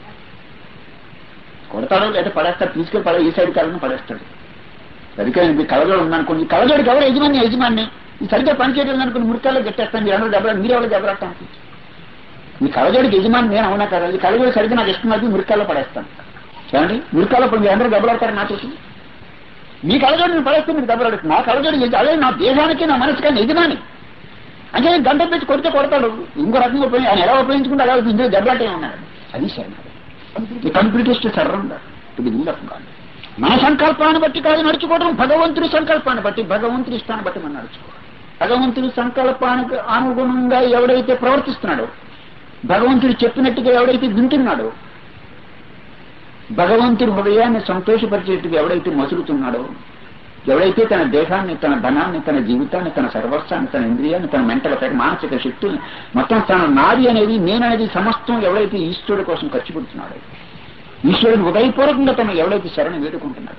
తీసుకెళ్ళి ఈ సైడ్ కాలని పడేస్తాడు. అందుకే కలజోడు ఉందనుకోండి, కలజోడికి ఎవరు యజమాని ఈ సరిగ్గా పనిచేయడం అనుకుని మురికాల్లో గట్టేస్తాను. మీరెవరు దెబ్బలాడటానికి? ఈ కలజోడికి యజమాని నేను అవునా కదా? ఈ కలజోడి సరిగ్గా నాకు ఇష్టం అది మురికాల్లో పడేస్తాను. ఏమండి మురికాల్లో మీరు అందరూ దెబ్బలాడతారు నాతో? మీ కలజోడి నేను పడేస్తే మీరు దెబ్బలాడుతుంది. నా కలజోడి అదే నా దేశానికి నా మనసుకి ఆయన యజమాని. అంటే గంట పెట్టి కొడితే కొడతాడు. ఇంకో రకంగా ఆయన ఎలా ఉపయోగించుకుంటే అలా ఇందులో దెబ్బలాటే ఉన్నాడు. అది సరే completest surrender to the will of God. మన సంకల్పాన్ని బట్టి కాదు నడుచుకోవడం, భగవంతుడి సంకల్పాన్ని బట్టి, భగవంతుడి ఇష్టాన్ని బట్టి మనం నడుచుకోవడం. భగవంతుడి సంకల్పానికి అనుగుణంగా ఎవడైతే ప్రవర్తిస్తున్నాడో, భగవంతుడు చెప్పినట్టుగా ఎవడైతే వింటున్నాడో, భగవంతుడి హృదయాన్ని సంతోషపరిచేట్టుగా ఎవడైతే మసులుతున్నాడో, ఎవడైతే తన దేహాన్ని, తన ధనాన్ని, తన జీవితాన్ని, తన సర్వస్వాన్ని, తన ఇంద్రియాన్ని, తన మెంటల్ మానసిక శక్తుల్ని మొత్తం తన నాది అనేది, నేననేది సమస్తం ఎవడైతే ఈశ్వరుడి కోసం ఖర్చు పెడుతున్నాడో, ఈశ్వరుడు హృదయపూర్వకంగా తను ఎవడైతే శరణి వేడుకుంటున్నాడు,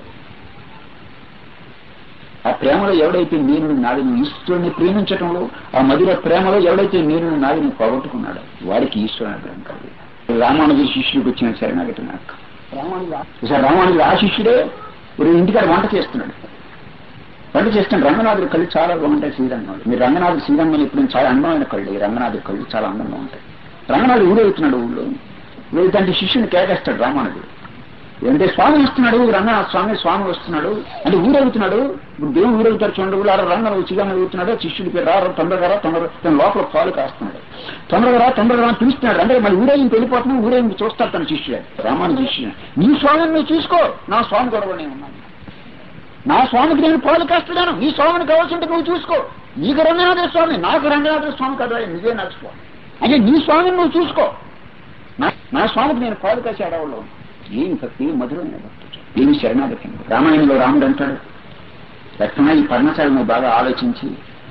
ఆ ప్రేమలో ఎవడైతే నేను నాదిని, ఈశ్వరుని ప్రేమించటంలో ఆ మధుర ప్రేమలో ఎవడైతే నేను నాదిని పోగొట్టుకున్నాడో వాడికి ఈశ్వరుని అనుగ్రహం కలిగింది. రామానుజు శిష్యుడికి వచ్చిన శరణాగతి మార్గం. రామానుజుడు ఆ శిష్యుడే ఇప్పుడు ఇంటికాడ వంట చేస్తున్నాడు. వంట చేస్తున్నాడు. రంగనాథుడి కళ్ళు చాలా బాగుంటాయి. శ్రీరంగంలో మీరు రంగనాథుడు శ్రీరంగంలో ఇప్పుడు చాలా అందమైన కళ్ళు. ఈ రంగనాథుడి కళ్ళు చాలా అందంగా ఉంటాయి. రంగనాథుడు ఊరేగుతున్నాడు. ఊళ్ళో ఊరేగుతుంటే శిష్యుని కేకేస్తాడు రామానుజుడు. అంటే స్వామి వస్తున్నాడు, రంగనాథ స్వామి వస్తున్నాడు అంటే ఊరేగుతున్నాడు. ఇప్పుడు దేవుడు ఊరేగుతారు చూడండి. ఊళ్ళో రంగనాథు చిగా ఊరుతున్నాడు. శిష్యుడి పేరు తొందరగా తన లోపల పాలు కాస్తున్నాడు. తొందరగా పిలుస్తున్నాడు. అంటే మళ్ళీ ఊరేగింపు వెళ్ళిపోతున్నాడు. ఊరేగింపు చూస్తాడు తన శిష్యుడు. రామానుజ శిష్యుడు, నీ స్వామిని నువ్వు చూసుకో, నా స్వామి కూడా నేను ఉన్నాను. నా స్వామికి నేను పాలు కాస్తున్నాను. నీ స్వామిని కావాల్సింటే నువ్వు చూసుకో. నీకు రంగనాథ స్వామి, నాకు రంగనాథ స్వామి కదా, నువ్వే నాకు స్వామి. అంటే నీ స్వామిని నువ్వు చూసుకో, నా స్వామికి నేను పాలు కాసి అడవుల్లో. ఏమి భక్తి, మధురమైన భక్తి, ఏమి శరణాగతి. రామాయణంలో రాముడు అంటాడు, లక్ష్మణ ఈ పర్ణశాల నువ్వు బాగా ఆలోచించి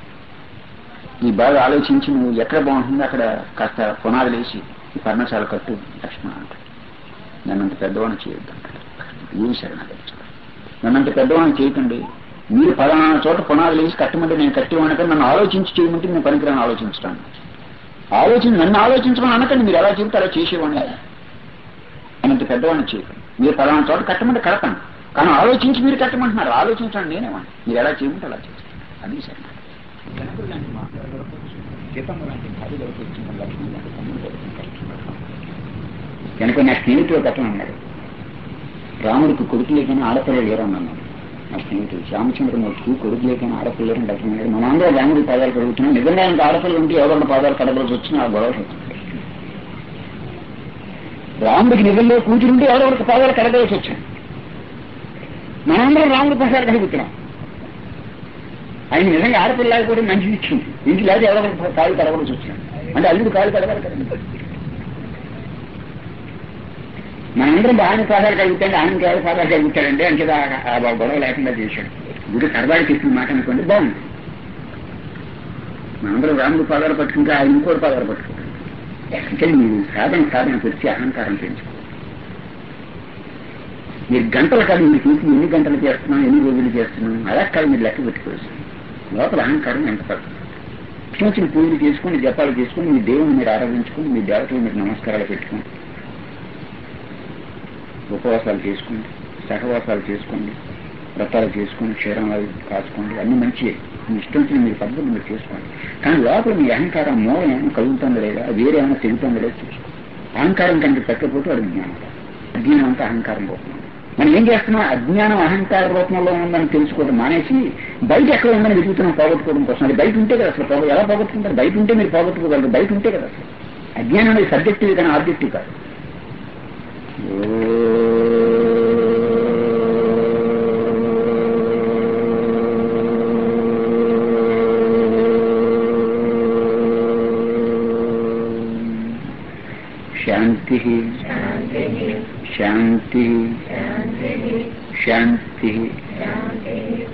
నువ్వు ఎక్కడ బాగుంటుందో అక్కడ కాస్త పునాదులేసి ఈ పర్ణశాల కట్టు లక్ష్మణ అంటాడు. నన్నంత పెద్దవాడిని చేయొద్దు అంటాడు. ఏమి శరణాగతి. నన్నంత పెద్దవాడిని చేయకండి. మీరు పలానా చోట పునాదులేసి కట్టమంటే నేను కట్టేవాడిని కానీ నన్ను ఆలోచించి చేయమంటే నేను పనికిరాని ఆలోచించడానికి నన్ను ఆలోచించమని అనకండి. మీరు ఎలా చెబుతారో చేసేవాడిని. అనంత పెద్దవాడిని చేయకండి. మీరు పలానా చోట కట్టమంటే కడతాను కానీ ఆలోచించి మీరు కట్టమంటున్నారు. ఆలోచించండి నేనేవాడిని. మీరు ఎలా చేయమంటే అలా చేస్తాను. అది సరే. జనకులు లాంటి మాట్లాడ దొరకవచ్చు, సీతమ్మ లాంటి భార్య దొరకవచ్చు, లక్ష్మీ లాంటి తమ్ముడు దొరకవచ్చు. కనుక నా స్నేహితుడు కట్టను అన్నాడు. రాముడికి కొడుకు లేకని ఆడపిల్ల లేరన్నాను. నా స్నేహితుడు శ్యామచంద్రమూర్తికి కొడుకు లేకని ఆడపిల్ల లేరని డాక్టర్ మన అందరూ రాముడి పాదాలు కడుగుతున్నాం. నిజంగా ఇంకా ఆడపిల్ల ఉంటే ఎవరన్నా పాదాలు కడగవలసి వచ్చినా ఆ గొడవ అవుతుంది. రాముడికి నిజంలో కూతురుంటే ఎవరెవరికి పాదాలు కడగవలసి వచ్చాను. మనందరం రాముడి పాదాలు కడుగుతున్నాం. ఆయన నిజంగా ఆడపిల్ల లేకపోతే మంచిది ఇచ్చింది. ఇంటి లేకపోతే ఎవరెవరికి కాలు కడగవలసి వచ్చాను. అంటే అల్లుడు కాలు కడగాలి కదండి. మనందరం బాగానే పాదాలు కలుగుతాడు, ఆయన ఎవరు పాదాలు కలుగుతాడంటే అంటే ఆ గొడవ లేకుండా చేశాడు. గుడి సరదాగా చెప్పిన మాట అనుకోండి బాగుంది. మనందరం రాముడి పాదాలు పట్టుకుంటే ఆయన ఇంకోటి పాదాలు పట్టుకుంటాడు. అంటే మీరు సాధన పెట్టి అహంకారం పెంచుకో. మీరు గంటలు కాదు, మీరు చూసి ఎన్ని గంటలు చేస్తున్నాం, ఎన్ని రోజులు చేస్తున్నాం అలా కాదు. మీరు లెక్క పెట్టుకోవచ్చు. లోపల అహంకారం ఎంత పడుతుంది. చిన్న చిన్న పూజలు చేసుకుని, జపాలు చేసుకుని, మీ దేవుని మీరు ఆరాధించుకుని, మీ దేవతలు మీరు నమస్కారాలు పెట్టుకోండి, ఉపవాసాలు చేసుకోండి, సహవాసాలు చేసుకోండి, వ్రతాలు చేసుకోండి, క్షీరాలు కాచుకోండి. అన్ని మంచివి. మీ ఇష్టం వచ్చిన మీరు పద్ధతులు మీరు చేసుకోండి. కానీ లోపల మీ అహంకారం మూలం ఏమైనా కలుగుతుందో లేదా, వేరే ఏమైనా తెగుతుందో లేదా చూసుకోండి. అహంకారం కనుక పెట్టకపోతే అది జ్ఞానం. అజ్ఞానం అంతా అహంకారం రూపంలో. మనం ఏం చేస్తున్నాం, అజ్ఞానం అహంకార రూపంలో ఉందని తెలుసుకోవడం మానేసి బయట ఎక్కడ ఉందని వెతుకుతున్నాం పోగొట్టుకోవడం కోసం. అది బయట ఉంటే కదా అసలు ఎలా పోగొట్టుకుంటారు? బయట ఉంటే మీరు పోగొట్టుకోగలరు. బయట ఉంటే కదా అసలు. అజ్ఞానం అనేది సబ్జెక్టివ్ కానీ ఆబ్జెక్టివ్ కాదు. శాంతి శాంతి శాంతి.